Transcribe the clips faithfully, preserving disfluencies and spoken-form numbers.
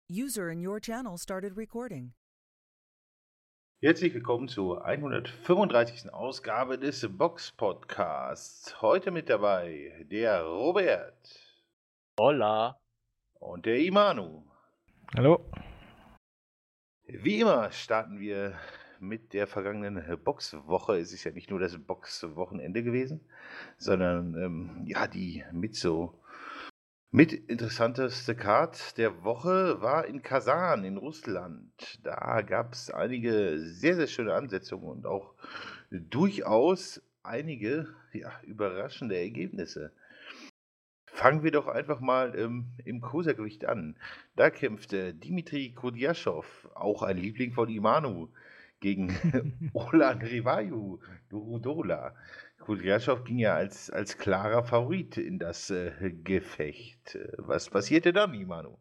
User in your channel started recording. Herzlich willkommen zur hundertfünfunddreißigsten Ausgabe des Box-Podcasts. Heute mit dabei der Robert. Hola. Und der Imanu. Hallo. Wie immer starten wir mit der vergangenen Boxwoche. Es ist ja nicht nur das Boxwochenende gewesen, sondern ähm, ja, die mit so mit interessanteste Card der Woche war in Kasan in Russland. Da gab es einige sehr, sehr schöne Ansetzungen und auch durchaus einige ja, überraschende Ergebnisse. Fangen wir doch einfach mal ähm, im Cruisergewicht an. Da kämpfte Dimitri Kudyaschow, auch ein Liebling von Imanu, gegen Olan Rivayu Durudola. Kudyaschow ging ja als, als klarer Favorit in das äh, Gefecht. Was passierte dann, Imanu?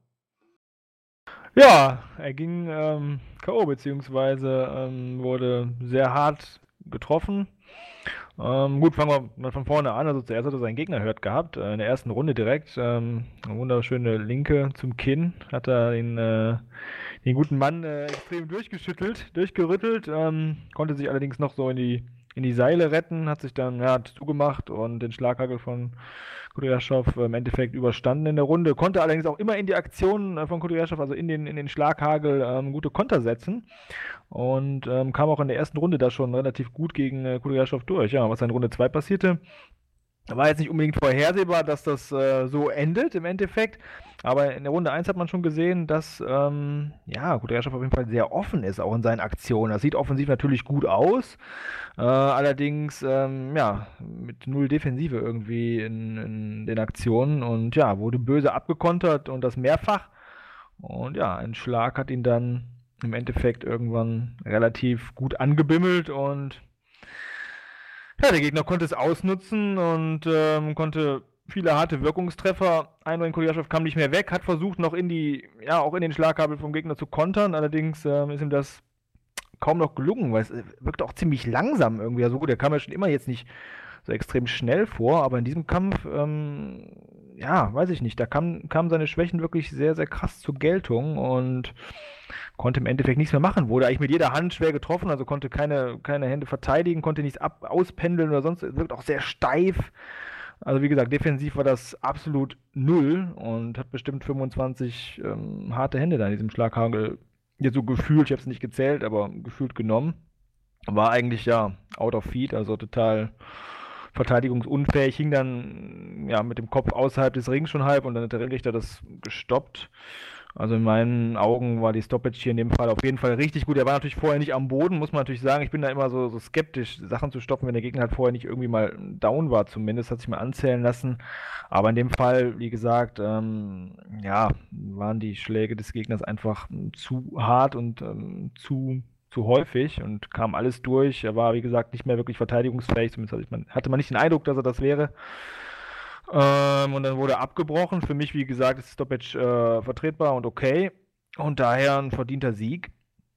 Ja, er ging ähm, K O beziehungsweise ähm, wurde sehr hart getroffen. Ähm, gut, fangen wir mal von vorne an. Also zuerst hat er seinen Gegner hört gehabt, äh, in der ersten Runde direkt. Ähm, eine wunderschöne Linke zum Kinn. Hat er den, äh, den guten Mann äh, extrem durchgeschüttelt, durchgerüttelt. Ähm, konnte sich allerdings noch so in die, in die Seile retten, hat sich dann ja, zugemacht und den Schlaghagel von Kudyaschow im Endeffekt überstanden in der Runde. Konnte allerdings auch immer in die Aktion äh, von Kudyaschow, also in den, in den Schlaghagel, ähm, gute Konter setzen. Und ähm, kam auch in der ersten Runde da schon relativ gut gegen äh, Kudyaschow durch. Ja, was in Runde zwei passierte, war jetzt nicht unbedingt vorhersehbar, dass das äh, so endet im Endeffekt. Aber in der Runde eins hat man schon gesehen, dass ähm, ja, Kudyaschow auf jeden Fall sehr offen ist, auch in seinen Aktionen. Das sieht offensiv natürlich gut aus. Äh, allerdings ähm, ja, mit null Defensive irgendwie in, in den Aktionen. Und ja, wurde böse abgekontert und das mehrfach. Und ja, ein Schlag hat ihn dann im Endeffekt irgendwann relativ gut angebimmelt und ja, der Gegner konnte es ausnutzen und ähm, konnte viele harte Wirkungstreffer einbringen. Kudyaschow kam nicht mehr weg, hat versucht noch in die, ja, auch in den Schlagkabel vom Gegner zu kontern, allerdings ähm, ist ihm das kaum noch gelungen, weil es wirkt auch ziemlich langsam irgendwie. Also gut, der kam ja schon immer jetzt nicht so extrem schnell vor, aber in diesem Kampf, ähm, ja, weiß ich nicht, da kamen kam seine Schwächen wirklich sehr, sehr krass zur Geltung und konnte im Endeffekt nichts mehr machen, wurde eigentlich mit jeder Hand schwer getroffen, also konnte keine, keine Hände verteidigen, konnte nichts ab, auspendeln oder sonst, wirkt auch sehr steif. Also wie gesagt, defensiv war das absolut null und hat bestimmt fünfundzwanzig ähm, harte Hände da in diesem Schlaghagel, jetzt so gefühlt, ich habe es nicht gezählt, aber gefühlt genommen. War eigentlich ja out of feed, also total verteidigungsunfähig, hing dann ja mit dem Kopf außerhalb des Rings schon halb und dann hat der Ringrichter das gestoppt. Also in meinen Augen war die Stoppage hier in dem Fall auf jeden Fall richtig gut. Er war natürlich vorher nicht am Boden, muss man natürlich sagen. Ich bin da immer so, so skeptisch, Sachen zu stoppen, wenn der Gegner halt vorher nicht irgendwie mal down war zumindest, hat sich mal anzählen lassen. Aber in dem Fall, wie gesagt, ähm, ja, waren die Schläge des Gegners einfach zu hart und ähm, zu, zu häufig und kam alles durch. Er war, wie gesagt, nicht mehr wirklich verteidigungsfähig, zumindest hatte man nicht den Eindruck, dass er das wäre. Ähm, und dann wurde abgebrochen. Für mich, wie gesagt, ist Stoppage äh, vertretbar und okay. Und daher ein verdienter Sieg.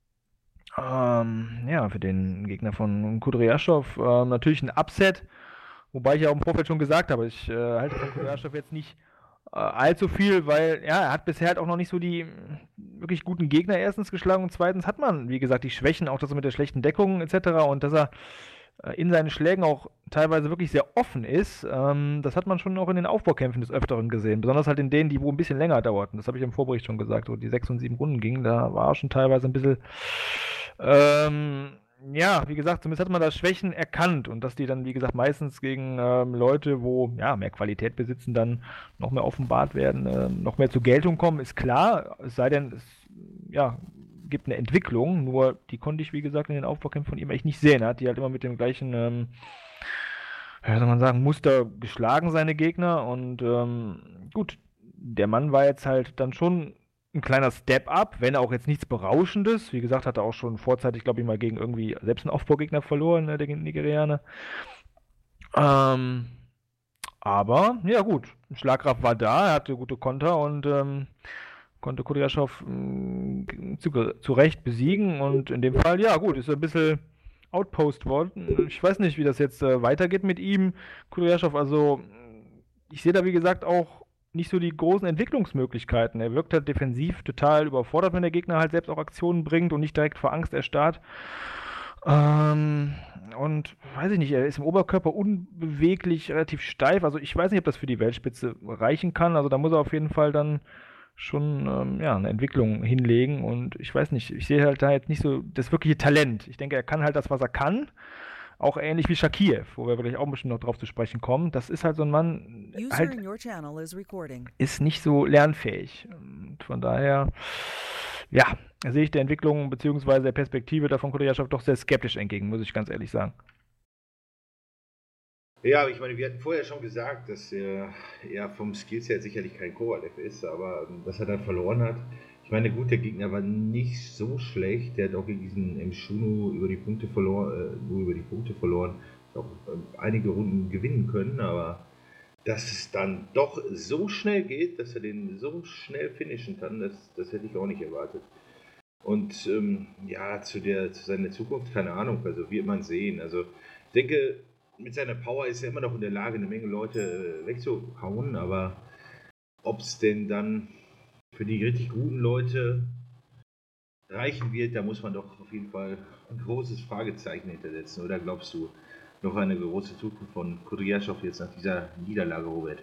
Ähm, ja, für den Gegner von Kudyaschow. Ähm, natürlich ein Upset. Wobei ich ja auch im Vorfeld schon gesagt habe, ich äh, halte von Kudyaschow jetzt nicht äh, allzu viel, weil ja, er hat bisher halt auch noch nicht so die wirklich guten Gegner erstens geschlagen und zweitens hat man, wie gesagt, die Schwächen, auch das mit der schlechten Deckung et cetera. Und dass er in seinen Schlägen auch teilweise wirklich sehr offen ist. Ähm, das hat man schon auch in den Aufbaukämpfen des Öfteren gesehen. Besonders halt in denen, die wo ein bisschen länger dauerten. Das habe ich im Vorbericht schon gesagt, wo die sechs und sieben Runden gingen. Da war schon teilweise ein bisschen, ähm, ja, wie gesagt, zumindest hat man da Schwächen erkannt. Und dass die dann, wie gesagt, meistens gegen ähm, Leute, wo ja mehr Qualität besitzen, dann noch mehr offenbart werden, äh, noch mehr zur Geltung kommen, ist klar. Es sei denn, es, ja, gibt eine Entwicklung, nur die konnte ich, wie gesagt, in den Aufbaukämpfen von ihm echt nicht sehen. Er hat die halt immer mit dem gleichen, ähm, wie soll man sagen, Muster geschlagen, seine Gegner. Und ähm, gut, der Mann war jetzt halt dann schon ein kleiner Step-Up, wenn auch jetzt nichts Berauschendes. Wie gesagt, hat er auch schon vorzeitig, glaube ich, mal gegen irgendwie selbst einen Aufbaugegner verloren, der Nigerianer. Ähm, aber, ja gut, Schlagkraft war da, er hatte gute Konter und ähm, konnte Kudyaschow mh, zu, zu Recht besiegen und in dem Fall, ja gut, ist er ein bisschen Outpost worden. Ich weiß nicht, wie das jetzt äh, weitergeht mit ihm. Kudyaschow, also ich sehe da wie gesagt auch nicht so die großen Entwicklungsmöglichkeiten. Er wirkt halt defensiv total überfordert, wenn der Gegner halt selbst auch Aktionen bringt und nicht direkt vor Angst erstarrt. Ähm, und weiß ich nicht, er ist im Oberkörper unbeweglich, relativ steif. Also ich weiß nicht, ob das für die Weltspitze reichen kann. Also da muss er auf jeden Fall dann schon ähm, ja, eine Entwicklung hinlegen. Und ich weiß nicht, ich sehe halt da jetzt nicht so das wirkliche Talent. Ich denke, er kann halt das, was er kann. Auch ähnlich wie Shakiev, wo wir vielleicht auch bestimmt noch drauf zu sprechen kommen. Das ist halt so ein Mann, User halt in your channel is recording. ist nicht so lernfähig. Und von daher, ja, sehe ich der Entwicklung bzw. der Perspektive davon Kudryaschow doch sehr skeptisch entgegen, muss ich ganz ehrlich sagen. Ja, aber ich meine, wir hatten vorher schon gesagt, dass er ja vom Skillset sicherlich kein Kovalev ist, aber ähm, dass er dann verloren hat. Ich meine, gut, der Gegner war nicht so schlecht, der hat auch gegen diesen Mchunu über die Punkte verloren, äh, nur über die Punkte verloren, auch äh, einige Runden gewinnen können, aber dass es dann doch so schnell geht, dass er den so schnell finishen kann, das, das hätte ich auch nicht erwartet. Und ähm, ja, zu, der, zu seiner Zukunft, keine Ahnung, also wird man sehen. Also ich denke, mit seiner Power ist er immer noch in der Lage, eine Menge Leute äh, wegzuhauen, aber ob es denn dann für die richtig guten Leute reichen wird, da muss man doch auf jeden Fall ein großes Fragezeichen hintersetzen. Oder glaubst du noch eine große Zukunft von Kudryaschow jetzt nach dieser Niederlage, Robert?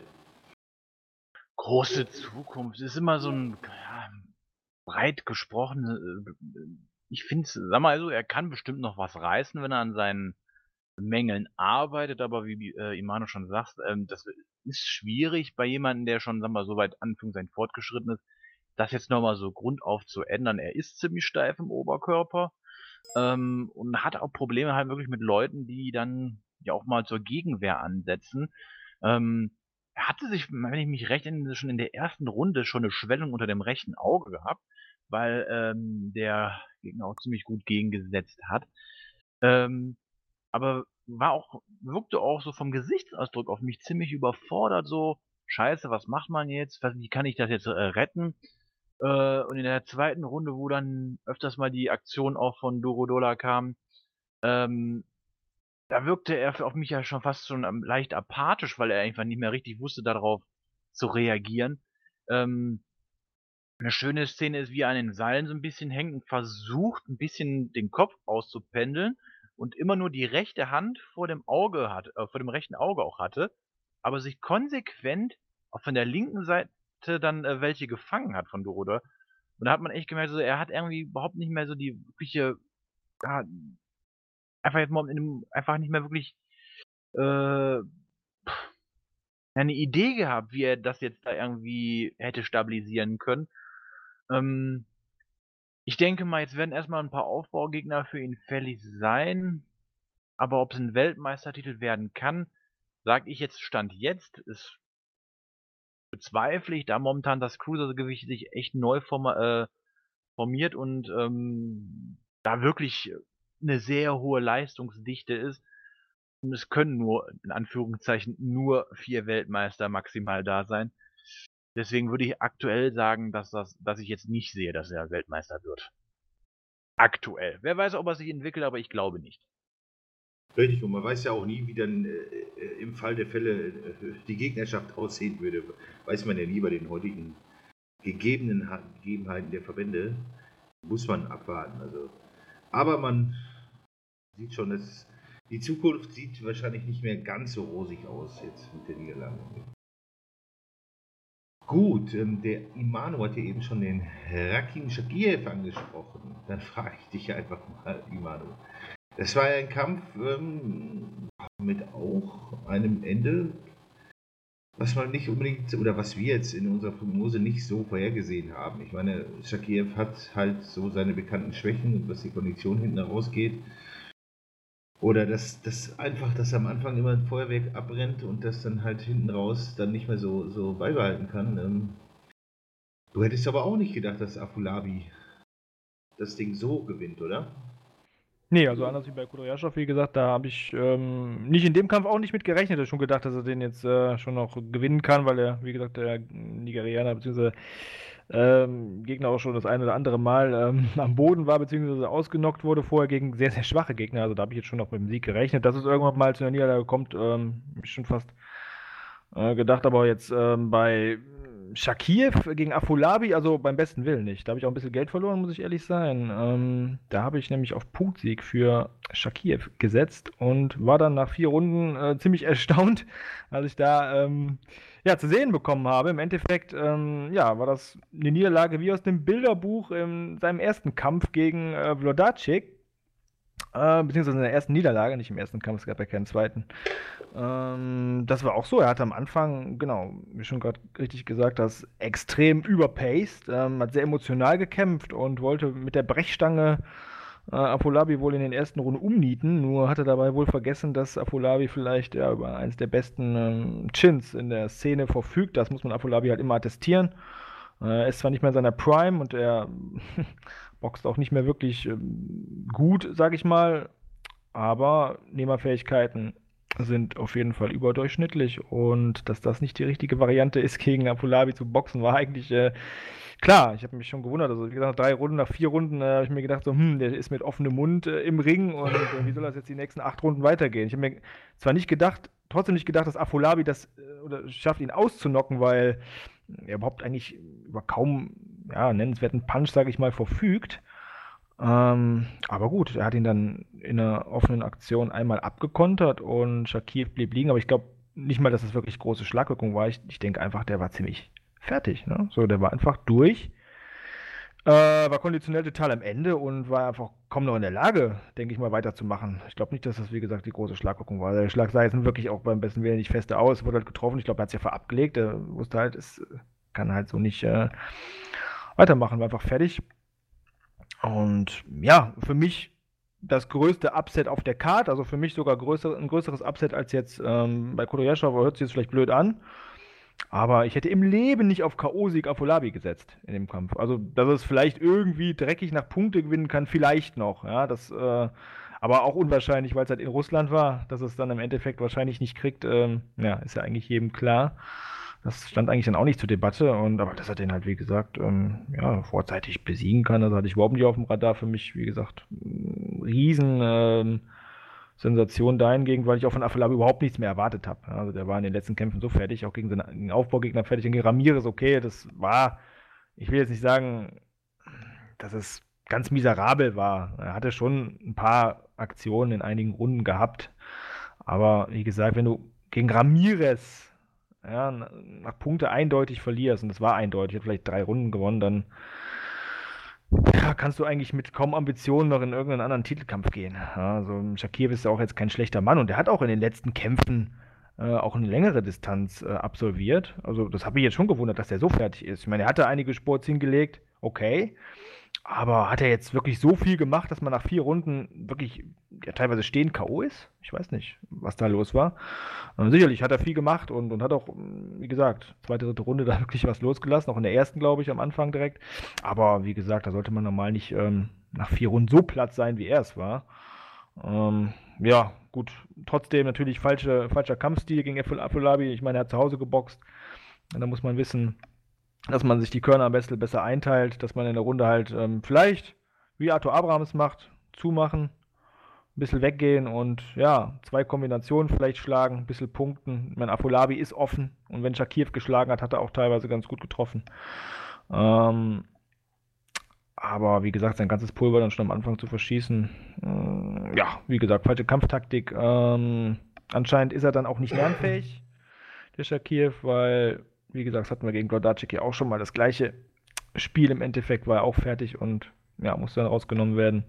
Große Zukunft ist immer so ein ja, breit gesprochen. Ich finde, sag mal so, er kann bestimmt noch was reißen, wenn er an seinen Mängeln arbeitet, aber wie äh, Imano schon sagt, ähm, das ist schwierig bei jemandem, der schon, sag mal, so weit Anführungszeichen fortgeschritten ist, das jetzt nochmal so grundauf zu ändern. Er ist ziemlich steif im Oberkörper ähm, und hat auch Probleme halt wirklich mit Leuten, die dann ja auch mal zur Gegenwehr ansetzen. Ähm, er hatte sich, wenn ich mich recht erinnere, schon in der ersten Runde schon eine Schwellung unter dem rechten Auge gehabt, weil ähm, der Gegner auch ziemlich gut gegengesetzt hat. Ähm, aber war auch, wirkte auch so vom Gesichtsausdruck auf mich ziemlich überfordert, so, Scheiße, was macht man jetzt? Was, wie kann ich das jetzt äh, retten? Äh, und in der zweiten Runde, wo dann öfters mal die Aktion auch von Dorodola kam, ähm, da wirkte er auf mich ja schon fast schon ähm, leicht apathisch, weil er einfach nicht mehr richtig wusste, darauf zu reagieren. Ähm, eine schöne Szene ist, wie er an den Seilen so ein bisschen hängt und versucht, ein bisschen den Kopf auszupendeln und immer nur die rechte Hand vor dem Auge hat, äh, vor dem rechten Auge auch hatte, aber sich konsequent auch von der linken Seite dann äh, welche gefangen hat von Doroder. Und da hat man echt gemerkt, so, er hat irgendwie überhaupt nicht mehr so die wirkliche, ja, einfach jetzt mal in dem, einfach nicht mehr wirklich äh, eine Idee gehabt, wie er das jetzt da irgendwie hätte stabilisieren können. Ähm, ich denke mal, jetzt werden erstmal ein paar Aufbaugegner für ihn fällig sein, aber ob es ein Weltmeistertitel werden kann, sage ich jetzt Stand jetzt, ist bezweifle ich, da momentan das Cruisergewicht sich echt neu forma äh, formiert und ähm, da wirklich eine sehr hohe Leistungsdichte ist. Und es können nur, in Anführungszeichen, nur vier Weltmeister maximal da sein. Deswegen würde ich aktuell sagen, dass, das, dass ich jetzt nicht sehe, dass er Weltmeister wird. Aktuell. Wer weiß, ob er sich entwickelt, aber ich glaube nicht. Richtig, und man weiß ja auch nie, wie dann äh, im Fall der Fälle äh, die Gegnerschaft aussehen würde. Weiß man ja nie bei den heutigen gegebenen Gegebenheiten der Verbände. Muss man abwarten. Also. Aber man sieht schon, dass die Zukunft sieht wahrscheinlich nicht mehr ganz so rosig aus jetzt mit der Niederlage. Gut, ähm, der Imano hat ja eben schon den Rakhim Shakiev angesprochen. Dann frage ich dich einfach mal, Imano. Das war ja ein Kampf ähm, mit auch einem Ende, was man nicht unbedingt, oder was wir jetzt in unserer Prognose nicht so vorhergesehen haben. Ich meine, Shakiev hat halt so seine bekannten Schwächen und was die Kondition hinten herausgeht. Oder dass das einfach, dass am Anfang immer ein Feuerwerk abbrennt und das dann halt hinten raus dann nicht mehr so, so beibehalten kann. Ähm, du hättest aber auch nicht gedacht, dass Afolabi das Ding so gewinnt, oder? Nee, also anders wie bei Kudryaschow, wie gesagt, da habe ich ähm, nicht in dem Kampf auch nicht mit gerechnet. Ich hätte schon gedacht, dass er den jetzt äh, schon noch gewinnen kann, weil er, wie gesagt, der Nigerianer bzw. Ähm, Gegner auch schon das eine oder andere Mal ähm, am Boden war bzw. ausgenockt wurde, vorher gegen sehr, sehr schwache Gegner. Also da habe ich jetzt schon noch mit dem Sieg gerechnet. Dass es irgendwann mal zu einer Niederlage kommt, ähm, hab ich schon fast äh, gedacht. Aber jetzt ähm, bei Shakiev gegen Afolabi, also beim besten Willen nicht. Da habe ich auch ein bisschen Geld verloren, muss ich ehrlich sein. Ähm, da habe ich nämlich auf Punktsieg für Shakiev gesetzt und war dann nach vier Runden äh, ziemlich erstaunt, als ich da ähm, ja, zu sehen bekommen habe. Im Endeffekt ähm, ja, war das eine Niederlage wie aus dem Bilderbuch in seinem ersten Kampf gegen äh, Wlodarczyk. Äh, beziehungsweise in der ersten Niederlage, nicht im ersten Kampf, es gab ja keinen zweiten. Ähm, das war auch so, er hatte am Anfang, genau, wie schon gerade richtig gesagt hast, extrem überpaced, ähm, hat sehr emotional gekämpft und wollte mit der Brechstange äh, Afolabi wohl in den ersten Runden umnieten, nur hatte dabei wohl vergessen, dass Afolabi vielleicht ja, über eins der besten ähm, Chins in der Szene verfügt. Das muss man Afolabi halt immer attestieren. Äh, er ist zwar nicht mehr in seiner Prime und er boxt auch nicht mehr wirklich ähm, gut, sag ich mal, aber Nehmerfähigkeiten sind auf jeden Fall überdurchschnittlich und dass das nicht die richtige Variante ist, gegen Afolabi zu boxen, war eigentlich äh, klar. Ich habe mich schon gewundert. Also, wie gesagt, nach drei Runden, nach vier Runden äh, habe ich mir gedacht, so, hm, der ist mit offenem Mund äh, im Ring und äh, wie soll das jetzt die nächsten acht Runden weitergehen? Ich habe mir zwar nicht gedacht, trotzdem nicht gedacht, dass Afolabi das äh, oder schafft, ihn auszunocken, weil er überhaupt eigentlich über kaum ja, nennenswerten Punch, sage ich mal, verfügt. Ähm, aber gut, er hat ihn dann in einer offenen Aktion einmal abgekontert und Shakiev blieb liegen. Aber ich glaube nicht mal, dass das wirklich große Schlagwirkung war. Ich, ich denke einfach, der war ziemlich fertig. Ne? So, der war einfach durch. Äh, war konditionell total am Ende und war einfach kaum noch in der Lage, denke ich mal, weiterzumachen. Ich glaube nicht, dass das, wie gesagt, die große Schlagwirkung war. Der Schlag sah jetzt wirklich auch beim besten Willen nicht feste aus, wurde halt getroffen. Ich glaube, er hat es ja verabgelegt. Er wusste halt, es kann halt so nicht äh, weitermachen, war einfach fertig. Und ja, für mich das größte Upset auf der Card, also für mich sogar größer, ein größeres Upset als jetzt ähm, bei Kodoyashow, hört sich jetzt vielleicht blöd an. Aber ich hätte im Leben nicht auf K O-Sieg Afolabi gesetzt in dem Kampf. Also, dass es vielleicht irgendwie dreckig nach Punkte gewinnen kann, vielleicht noch. Ja, das, äh, aber auch unwahrscheinlich, weil es halt in Russland war, dass es dann im Endeffekt wahrscheinlich nicht kriegt. Ähm, ja, ist ja eigentlich jedem klar. Das stand eigentlich dann auch nicht zur Debatte. Und, aber dass er den halt, wie gesagt, ähm, ja, vorzeitig besiegen kann, das hatte ich überhaupt nicht auf dem Radar für mich. Wie gesagt, riesen ähm, Sensation dahingegen, weil ich auch von Afolabi überhaupt nichts mehr erwartet habe. Also der war in den letzten Kämpfen so fertig, auch gegen seinen Aufbaugegner fertig. Gegen Ramirez, okay, das war, ich will jetzt nicht sagen, dass es ganz miserabel war. Er hatte schon ein paar Aktionen in einigen Runden gehabt. Aber wie gesagt, wenn du gegen Ramirez ja, nach Punkte eindeutig verlierst, und das war eindeutig, hat vielleicht drei Runden gewonnen, dann ja, kannst du eigentlich mit kaum Ambitionen noch in irgendeinen anderen Titelkampf gehen. Ja, also Shakiev ist ja auch jetzt kein schlechter Mann und der hat auch in den letzten Kämpfen äh, auch eine längere Distanz äh, absolviert. Also das habe ich jetzt schon gewundert, dass der so fertig ist. Ich meine, er hatte einige Sports hingelegt, okay, aber hat er jetzt wirklich so viel gemacht, dass man nach vier Runden wirklich ja, teilweise stehend K O ist? Ich weiß nicht, was da los war. Ähm, sicherlich hat er viel gemacht und, und hat auch, wie gesagt, zweite, dritte Runde da wirklich was losgelassen. Auch in der ersten, glaube ich, am Anfang direkt. Aber wie gesagt, da sollte man normal nicht ähm, nach vier Runden so platt sein, wie er es war. Ähm, ja, gut. Trotzdem natürlich falsche, falscher Kampfstil gegen Afolabi. Ich meine, er hat zu Hause geboxt. Und da muss man wissen, dass man sich die Körner am besten besser einteilt, dass man in der Runde halt ähm, vielleicht, wie Arthur Abrahams macht, zumachen, ein bisschen weggehen und ja, zwei Kombinationen vielleicht schlagen, ein bisschen punkten. Ich meine, Afolabi ist offen und wenn Shakiev geschlagen hat, hat er auch teilweise ganz gut getroffen. Ähm, aber wie gesagt, sein ganzes Pulver dann schon am Anfang zu verschießen, äh, ja, wie gesagt, falsche Kampftaktik. Ähm, anscheinend ist er dann auch nicht lernfähig, der Shakiev, weil wie gesagt, das hatten wir gegen Wlodarczyk ja auch schon mal das gleiche Spiel im Endeffekt, war er auch fertig und ja, musste dann rausgenommen werden.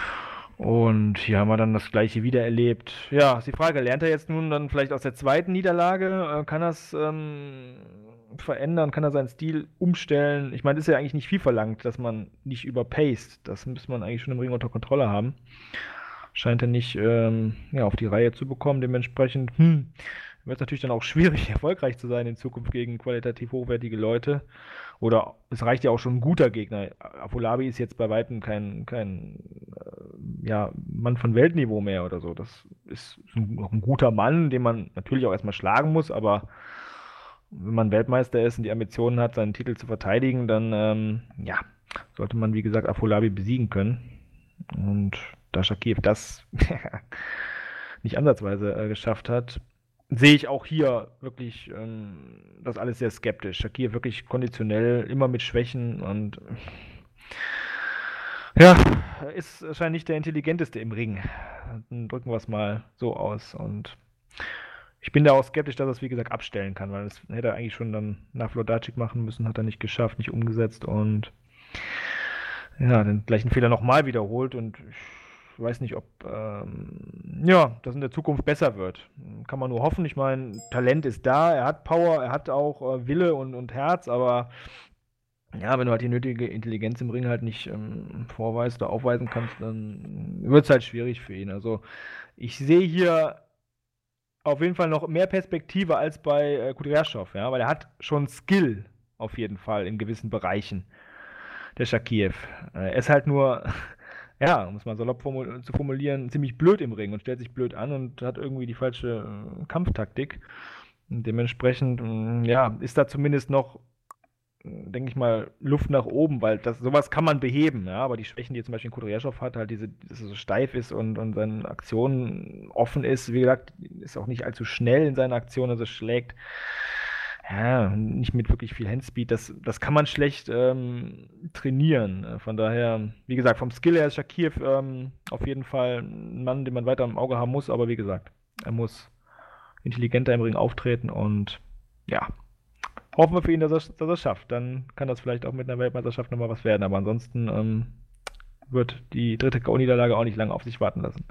Und hier haben wir dann das gleiche wieder erlebt. Ja, ist die Frage, lernt er jetzt nun dann vielleicht aus der zweiten Niederlage? Kann er es ähm, verändern? Kann er seinen Stil umstellen? Ich meine, ist ja eigentlich nicht viel verlangt, dass man nicht überpaced. Das müsste man eigentlich schon im Ring unter Kontrolle haben. Scheint er nicht ähm, ja, auf die Reihe zu bekommen. Dementsprechend, hm, wird es natürlich dann auch schwierig, erfolgreich zu sein in Zukunft gegen qualitativ hochwertige Leute. Oder es reicht ja auch schon ein guter Gegner. Afolabi ist jetzt bei weitem kein, kein äh, ja, Mann von Weltniveau mehr oder so. Das ist noch ein guter Mann, den man natürlich auch erstmal schlagen muss, aber wenn man Weltmeister ist und die Ambitionen hat, seinen Titel zu verteidigen, dann ähm, ja, sollte man, wie gesagt, Afolabi besiegen können. Und da Shakiev das nicht ansatzweise äh, geschafft hat, sehe ich auch hier wirklich ähm, das alles sehr skeptisch. Shakir wirklich konditionell, immer mit Schwächen und ja, ist wahrscheinlich nicht der intelligenteste im Ring. Dann drücken wir es mal so aus. Und ich bin da auch skeptisch, dass er es, wie gesagt, abstellen kann, weil das hätte er eigentlich schon dann nach Wlodarczyk machen müssen, hat er nicht geschafft, nicht umgesetzt und ja, den gleichen Fehler nochmal wiederholt und ich weiß nicht, ob ähm, ja, das in der Zukunft besser wird. Kann man nur hoffen. Ich meine, Talent ist da, er hat Power, er hat auch äh, Wille und, und Herz, aber ja, wenn du halt die nötige Intelligenz im Ring halt nicht ähm, vorweist oder aufweisen kannst, dann wird es halt schwierig für ihn. Also ich sehe hier auf jeden Fall noch mehr Perspektive als bei äh, Kudryashov, ja, weil er hat schon Skill auf jeden Fall in gewissen Bereichen, der Shakiev. Äh, er ist halt nur, ja, um es mal salopp formu zu formulieren, ziemlich blöd im Ring und stellt sich blöd an und hat irgendwie die falsche äh, Kampftaktik. Und dementsprechend, mh, ja, ist da zumindest noch, denke ich mal, Luft nach oben, weil das, sowas kann man beheben, ja, aber die Schwächen, die zum Beispiel Kudryashov hat, halt diese, dass er so steif ist und, und seine Aktionen offen ist, wie gesagt, ist auch nicht allzu schnell in seinen Aktionen, also schlägt, ja, nicht mit wirklich viel Handspeed, das, das kann man schlecht ähm, trainieren. Von daher, wie gesagt, vom Skill her ist Shakiev ähm, auf jeden Fall ein Mann, den man weiter im Auge haben muss, aber wie gesagt, er muss intelligenter im Ring auftreten und ja, hoffen wir für ihn, dass er es dass er schafft. Dann kann das vielleicht auch mit einer Weltmeisterschaft nochmal was werden. Aber ansonsten ähm, wird die dritte K O-Niederlage auch nicht lange auf sich warten lassen.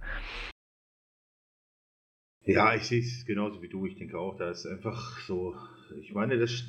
Ja, ich sehe es genauso wie du. Ich denke auch, da ist einfach so, ich meine, das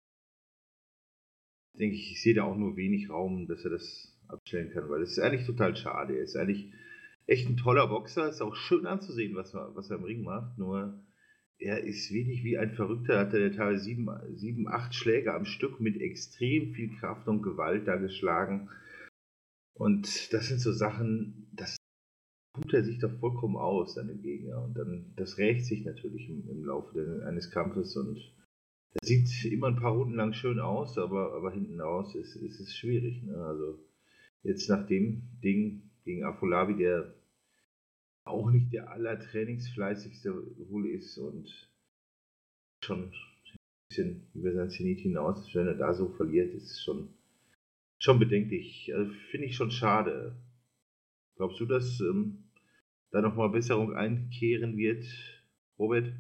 denke ich, ich sehe da auch nur wenig Raum, dass er das abstellen kann, weil es ist eigentlich total schade. Er ist eigentlich echt ein toller Boxer, ist auch schön anzusehen, was er, was er im Ring macht, nur er ist wenig wie ein Verrückter, hat er teilweise sieben, sieben, acht Schläge am Stück mit extrem viel Kraft und Gewalt da geschlagen. Und das sind so Sachen, das tut er sich doch vollkommen aus, seine Gegner. Und dann, das rächt sich natürlich im, im Laufe de, eines Kampfes und das sieht immer ein paar Runden lang schön aus, aber, aber hinten raus ist, ist es schwierig. Ne? Also jetzt nach dem Ding gegen Afolabi, der auch nicht der allertrainingsfleißigste wohl ist und schon ein bisschen über sein Zenit hinaus, wenn er da so verliert, ist schon, schon bedenklich. Also, finde ich schon schade. Glaubst du, dass ähm, da nochmal Besserung einkehren wird, Robert?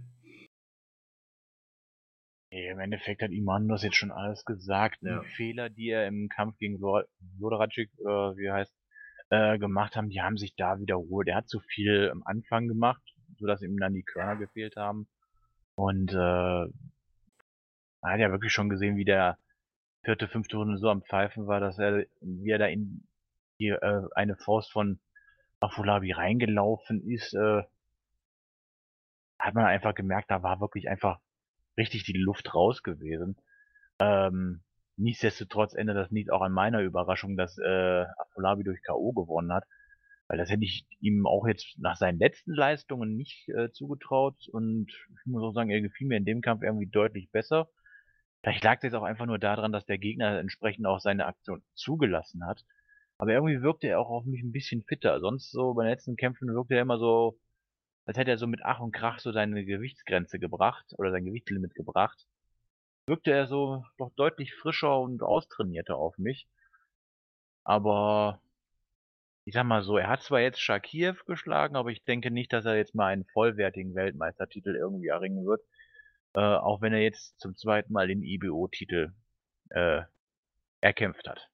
Nee, im Endeffekt hat Iman das jetzt schon alles gesagt. Ja. Die Fehler, die er im Kampf gegen Wlodarczyk, äh, wie heißt, äh, gemacht haben, die haben sich da wiederholt. Er hat zu viel am Anfang gemacht, sodass ihm dann die Körner gefehlt haben. Und äh, man hat ja wirklich schon gesehen, wie der vierte, fünfte Runde so am Pfeifen war, dass er, wie er da in die, äh, eine Faust von Afolabi reingelaufen ist, äh, hat man einfach gemerkt, da war wirklich einfach richtig die Luft raus gewesen. Ähm, nichtsdestotrotz endet das nicht auch an meiner Überraschung, dass äh, Afolabi durch K O gewonnen hat. Weil das hätte ich ihm auch jetzt nach seinen letzten Leistungen nicht äh, zugetraut. Und ich muss auch sagen, er gefiel mir in dem Kampf irgendwie deutlich besser. Vielleicht lag es jetzt auch einfach nur daran, dass der Gegner entsprechend auch seine Aktion zugelassen hat. Aber irgendwie wirkte er auch auf mich ein bisschen fitter. Sonst so bei den letzten Kämpfen wirkte er immer so, als hätte er so mit Ach und Krach so seine Gewichtsgrenze gebracht oder sein Gewichtslimit gebracht. Wirkte er so doch deutlich frischer und austrainierter auf mich. Aber ich sag mal so, er hat zwar jetzt Shakiev geschlagen, aber ich denke nicht, dass er jetzt mal einen vollwertigen Weltmeistertitel irgendwie erringen wird. Äh, auch wenn er jetzt zum zweiten Mal den I B O-Titel äh, erkämpft hat.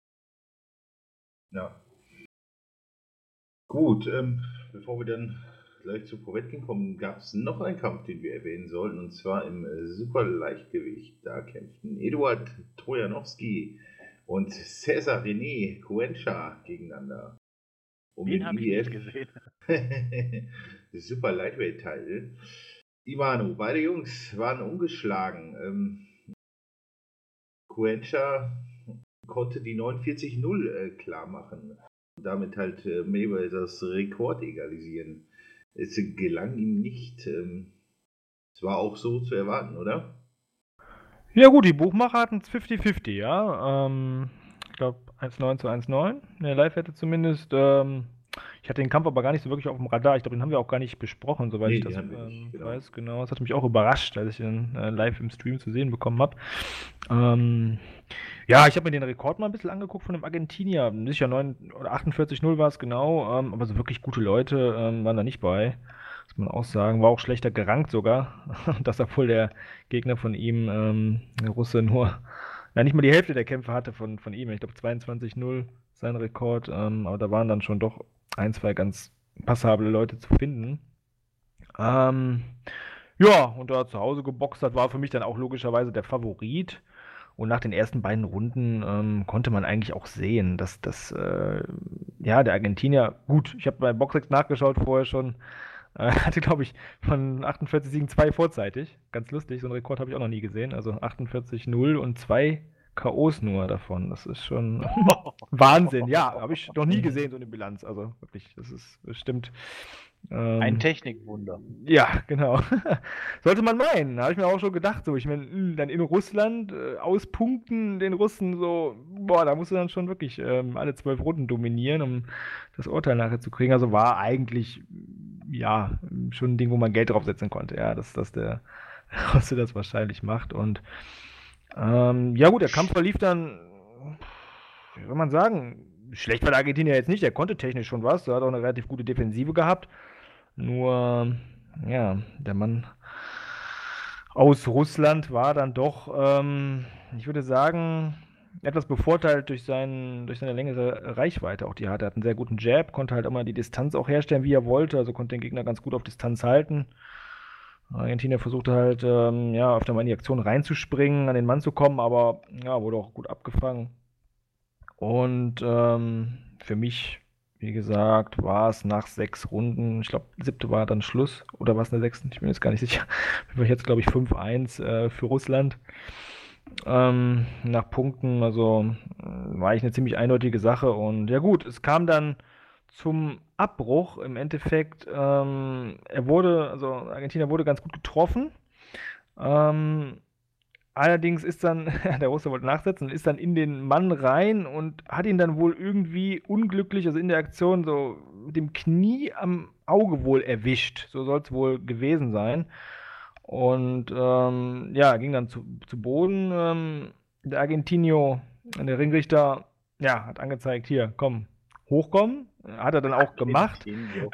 Ja. Gut, ähm, bevor wir dann gleich zu Povetkin kommen, gab es noch einen Kampf, den wir erwähnen sollten, und zwar im äh, Superleichtgewicht. Da kämpften Eduard Trojanowski und Cesar René Cuenca gegeneinander. Um Den den habe ich I B F nicht gesehen. Super Lightweight-Teil. Imanu, beide Jungs waren ungeschlagen. Ähm, Cuenca konnte die neunundvierzig null äh, klar machen und damit halt äh, Mayweathers Rekord egalisieren. Es gelang ihm nicht. Ähm, es war auch so zu erwarten, oder? Ja gut, die Buchmacher hatten es fünfzig fünfzig, ja. Ähm, ich glaube eins Komma neun zu eins Komma neun. In der Live-Wette zumindest. Ähm, Ich hatte den Kampf aber gar nicht so wirklich auf dem Radar. Ich glaube, den haben wir auch gar nicht besprochen, soweit Nee, ich den das haben wir nicht, ähm, genau. weiß. Genau, das hat mich auch überrascht, als ich ihn äh, live im Stream zu sehen bekommen habe. Ähm, ja, ich habe mir den Rekord mal ein bisschen angeguckt von dem Argentinier. Sicher neun oder achtundvierzig null war es genau, ähm, aber so wirklich gute Leute ähm, waren da nicht bei. Muss man auch sagen. War auch schlechter gerankt sogar. Das, obwohl der Gegner von ihm, ähm, der Russe, nur, na, nicht mal die Hälfte der Kämpfe hatte von, von ihm. Ich glaube zweiundzwanzig null sein Rekord. Ähm, aber da waren dann schon doch ein, zwei ganz passable Leute zu finden. Ähm, ja, und da er zu Hause geboxt hat, war für mich dann auch logischerweise der Favorit. Und nach den ersten beiden Runden ähm, konnte man eigentlich auch sehen, dass das, äh, ja, der Argentinier, gut, ich habe bei Boxex nachgeschaut vorher schon, äh, hatte, glaube ich, von achtundvierzig Siegen zwei vorzeitig. Ganz lustig, so einen Rekord habe ich auch noch nie gesehen. Also achtundvierzig null und zwei K Os nur davon. Das ist schon Wahnsinn. Ja, habe ich noch nie gesehen, so eine Bilanz. Also wirklich, das ist bestimmt. Ein Ähm, Technikwunder. ja, genau. Sollte man meinen. Da habe ich mir auch schon gedacht, so, ich meine, dann in Russland äh, auspunkten den Russen so, boah, da musst du dann schon wirklich ähm, alle zwölf Runden dominieren, um das Urteil nachher zu kriegen. Also war eigentlich, ja, schon ein Ding, wo man Geld draufsetzen konnte, ja, dass, dass der Russe das wahrscheinlich macht. Und ähm, ja gut, der Kampf verlief dann, wie soll man sagen, schlecht war der Argentinier jetzt nicht, der konnte technisch schon was, der hat auch eine relativ gute Defensive gehabt. Nur, ja, der Mann aus Russland war dann doch, ähm, ich würde sagen, etwas bevorteilt durch, seinen, durch seine längere Reichweite. Auch die hatte, er hat einen sehr guten Jab, konnte halt immer die Distanz auch herstellen, wie er wollte, also konnte den Gegner ganz gut auf Distanz halten. Argentinier versuchte halt, ähm, ja, öfter mal in die Aktion reinzuspringen, an den Mann zu kommen, aber ja, wurde auch gut abgefangen. Und ähm, für mich, wie gesagt, war es nach sechs Runden, ich glaube, siebte war dann Schluss, oder war es in der sechsten? Ich bin jetzt gar nicht sicher. War jetzt, glaube ich, fünf eins äh, für Russland. Ähm, nach Punkten, also äh, war ich eine ziemlich eindeutige Sache. Und ja gut, es kam dann zum Abbruch im Endeffekt. Ähm, er wurde, also Argentinier wurde ganz gut getroffen. Ähm, Allerdings ist dann, der Russe wollte nachsetzen, ist dann in den Mann rein und hat ihn dann wohl irgendwie unglücklich, also in der Aktion, so mit dem Knie am Auge wohl erwischt. So soll es wohl gewesen sein. Und ähm, ja, ging dann zu, zu Boden. Ähm, der Argentinio, der Ringrichter, ja, hat angezeigt, hier, komm, hochkommen. Hat er dann auch gemacht. Argentinio.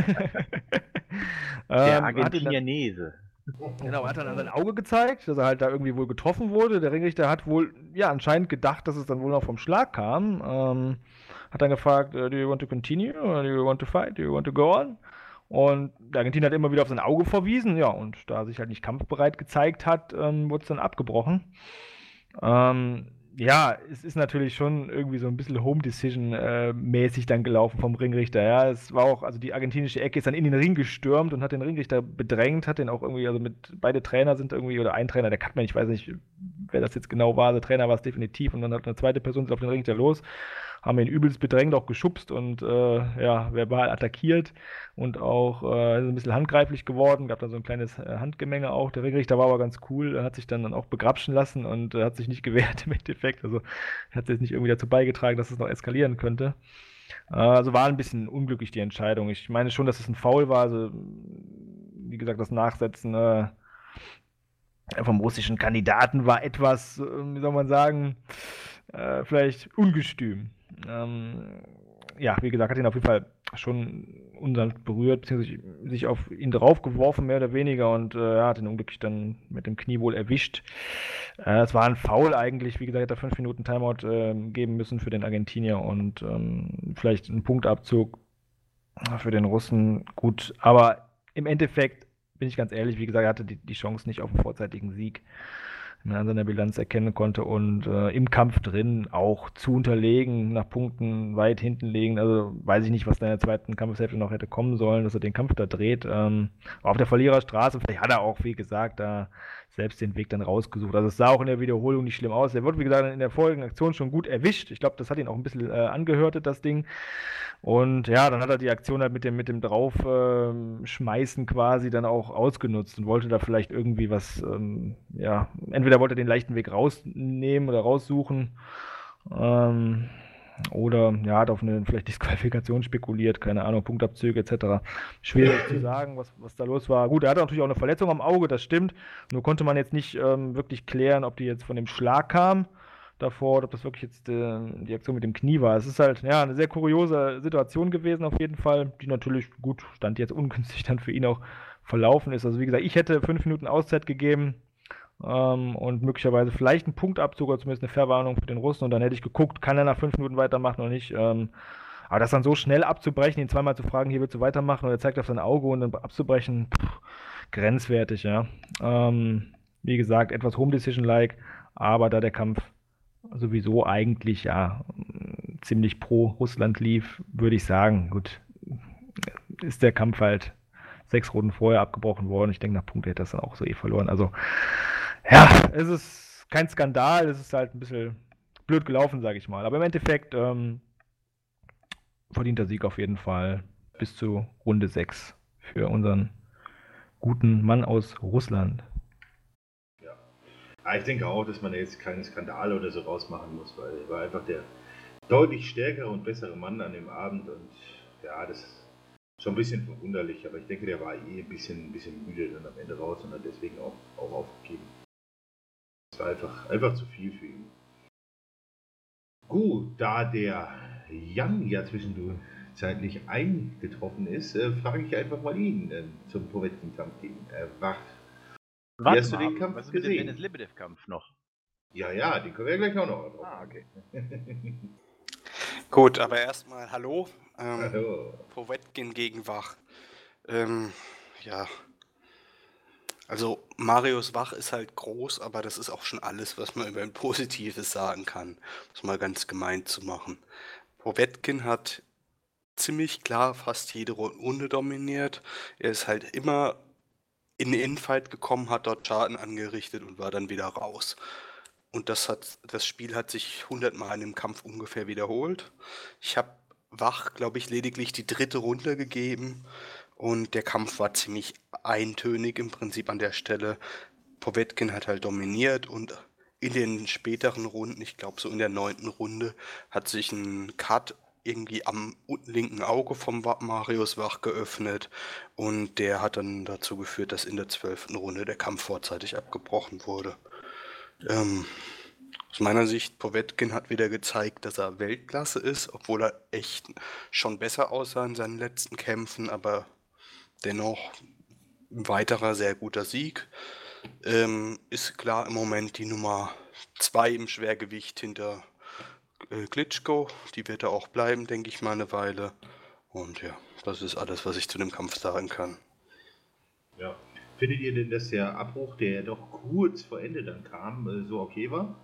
ähm, Der hat ihn dann, Argentinianese. Genau, hat dann an sein Auge gezeigt, dass er halt da irgendwie wohl getroffen wurde. Der Ringrichter hat wohl, ja, anscheinend gedacht, dass es dann wohl noch vom Schlag kam. Ähm, hat dann gefragt, äh, do you want to continue? Or do you want to fight? Do you want to go on? Und der Argentinier hat immer wieder auf sein Auge verwiesen, ja, und da er sich halt nicht kampfbereit gezeigt hat, ähm, wurde es dann abgebrochen. Ähm, ja, es ist natürlich schon irgendwie so ein bisschen Home Decision äh, mäßig dann gelaufen vom Ringrichter. Ja, es war auch, also die argentinische Ecke ist dann in den Ring gestürmt und hat den Ringrichter bedrängt, hat den auch irgendwie, also mit, beide Trainer sind irgendwie, oder ein Trainer, der Cutman, ich weiß nicht, wer das jetzt genau war, der Trainer war es definitiv, und dann hat eine zweite Person ist auf den Ringrichter los, haben ihn übelst bedrängt, auch geschubst und äh, ja, verbal attackiert und auch äh, ein bisschen handgreiflich geworden, gab dann so ein kleines äh, Handgemenge auch. Der Ringrichter war aber ganz cool, er hat sich dann, dann auch begrapschen lassen und äh, hat sich nicht gewehrt im Endeffekt, also er hat jetzt nicht irgendwie dazu beigetragen, dass es noch eskalieren könnte. Äh, also war ein bisschen unglücklich die Entscheidung. Ich meine schon, dass es ein Foul war, also wie gesagt, das Nachsetzen äh, vom russischen Kandidaten war etwas, äh, wie soll man sagen, äh, vielleicht ungestüm. Ähm, ja, wie gesagt, hat ihn auf jeden Fall schon unsanft berührt, beziehungsweise sich auf ihn draufgeworfen, mehr oder weniger, und äh, er hat ihn unglücklich dann mit dem Knie wohl erwischt. Äh, es war ein Foul eigentlich, wie gesagt, hätte er fünf Minuten Timeout äh, geben müssen für den Argentinier und ähm, vielleicht einen Punktabzug für den Russen. Gut, aber im Endeffekt bin ich ganz ehrlich, wie gesagt, er hatte die, die Chance nicht auf einen vorzeitigen Sieg, wenn man an seiner Bilanz erkennen konnte, und äh, im Kampf drin auch zu unterlegen, nach Punkten weit hinten liegen. Also weiß ich nicht, was da in der zweiten Kampfhälfte noch hätte kommen sollen, dass er den Kampf da dreht. Ähm, war auf der Verliererstraße, vielleicht hat er auch, wie gesagt, da selbst den Weg dann rausgesucht. Also es sah auch in der Wiederholung nicht schlimm aus. Er wurde, wie gesagt, in der vorigen Aktion schon gut erwischt. Ich glaube, das hat ihn auch ein bisschen äh, angehörtet, das Ding. Und ja, dann hat er die Aktion halt mit dem, mit dem Draufschmeißen ähm, quasi dann auch ausgenutzt und wollte da vielleicht irgendwie was, ähm, ja, entweder wollte er den leichten Weg rausnehmen oder raussuchen. Ähm, oder ja, hat auf eine vielleicht Disqualifikation spekuliert, keine Ahnung, Punktabzüge et cetera. Schwierig zu sagen, was, was da los war. Gut, er hatte natürlich auch eine Verletzung am Auge, das stimmt. Nur konnte man jetzt nicht ähm, wirklich klären, ob die jetzt von dem Schlag kam davor, oder ob das wirklich jetzt äh, die Aktion mit dem Knie war. Es ist halt ja eine sehr kuriose Situation gewesen auf jeden Fall, die natürlich gut stand jetzt ungünstig dann für ihn auch verlaufen ist. Also wie gesagt, ich hätte fünf Minuten Auszeit gegeben ähm, und möglicherweise vielleicht einen Punktabzug oder zumindest eine Verwarnung für den Russen und dann hätte ich geguckt, kann er nach fünf Minuten weitermachen oder nicht. Ähm, aber das dann so schnell abzubrechen, ihn zweimal zu fragen, hier willst du weitermachen, und er zeigt auf sein Auge und dann abzubrechen, pff, grenzwertig, ja. Ähm, wie gesagt, etwas Home Decision-like, aber da der Kampf sowieso eigentlich ja ziemlich pro Russland lief, würde ich sagen, gut, ist der Kampf halt sechs Runden vorher abgebrochen worden. Ich denke, nach Punkte hätte das dann auch so eh verloren. Also, ja, es ist kein Skandal, es ist halt ein bisschen blöd gelaufen, sage ich mal. Aber im Endeffekt ähm, verdienter Sieg auf jeden Fall bis zu Runde sechs für unseren guten Mann aus Russland. Ja. Aber ich denke auch, dass man jetzt keine Skandale oder so rausmachen muss, weil er war einfach der deutlich stärkere und bessere Mann an dem Abend und ja, das ist schon ein bisschen verwunderlich, aber ich denke, der war eh ein bisschen, ein bisschen müde dann am Ende raus und hat deswegen auch, auch aufgegeben. Es war einfach, einfach zu viel für ihn. Gut, da der Jan ja zwischenzeitlich eingetroffen ist, äh, frage ich einfach mal ihn äh, zum Povetkin-Kampf gegen äh, Wach. Wie Warte hast du mal, den Kampf was ist mit dem gesehen? Dennis Lebedev-Kampf noch? Ja, ja, den können wir ja gleich auch noch drauf. Ah, okay. Gut, aber erstmal hallo. Ähm, Hallo. Povetkin gegen Wach. Ähm, ja. Also Marius Wach ist halt groß, aber das ist auch schon alles, was man über ein Positives sagen kann, um es mal ganz gemein zu machen. Povetkin hat ziemlich klar fast jede Runde dominiert. Er ist halt immer in den Infight gekommen, hat dort Schaden angerichtet und war dann wieder raus. Und das hat das Spiel hat sich hundertmal im Kampf ungefähr wiederholt. Ich habe Wach, glaube ich, lediglich die dritte Runde gegeben und der Kampf war ziemlich eintönig im Prinzip an der Stelle. Povetkin hat halt dominiert und in den späteren Runden, ich glaube so in der neunten Runde, hat sich ein Cut irgendwie am linken Auge vom Marius Wach geöffnet und der hat dann dazu geführt, dass in der zwölften Runde der Kampf vorzeitig abgebrochen wurde. Ähm, aus meiner Sicht, Povetkin hat wieder gezeigt, dass er Weltklasse ist, obwohl er echt schon besser aussah in seinen letzten Kämpfen, aber dennoch ein weiterer sehr guter Sieg. Ähm, ist klar im Moment die Nummer zwei im Schwergewicht hinter äh, Klitschko. Die wird er auch bleiben, denke ich mal, eine Weile. Und ja, das ist alles, was ich zu dem Kampf sagen kann. Ja. Findet ihr denn, dass der Abbruch, der doch kurz vor Ende dann kam, äh, so okay war?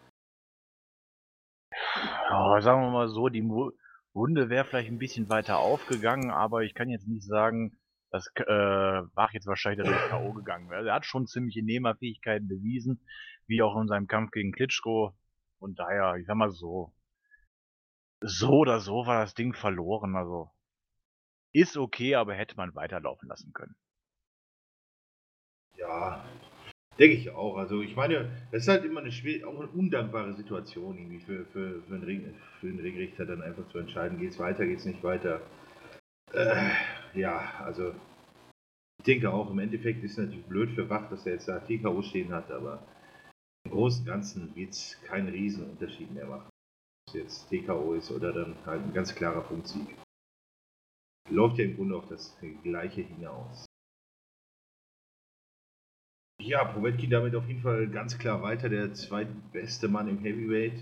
Ja, sagen wir mal so, die Mu Runde wäre vielleicht ein bisschen weiter aufgegangen, aber ich kann jetzt nicht sagen, dass äh, Wach jetzt wahrscheinlich durch K O gegangen wäre. Er hat schon ziemliche Nehmerfähigkeiten bewiesen, wie auch in seinem Kampf gegen Klitschko. Und daher, ich sag mal so, so oder so war das Ding verloren. Also ist okay, aber hätte man weiterlaufen lassen können. Ja, denke ich auch. Also ich meine, das ist halt immer eine schwer, auch eine undankbare Situation irgendwie für, für, für, einen, Ring, für einen Ringrichter dann einfach zu entscheiden, geht's weiter, geht's nicht weiter. Äh, ja, also ich denke auch, im Endeffekt ist es natürlich blöd für Wach, dass er jetzt da T K O stehen hat, aber im Großen und Ganzen wird es keinen riesen Unterschied mehr machen, ob es jetzt T K O ist oder dann halt ein ganz klarer Punktsieg. Läuft ja im Grunde auf das Gleiche hinaus. Ja, Povetkin damit auf jeden Fall ganz klar weiter, der zweitbeste Mann im Heavyweight.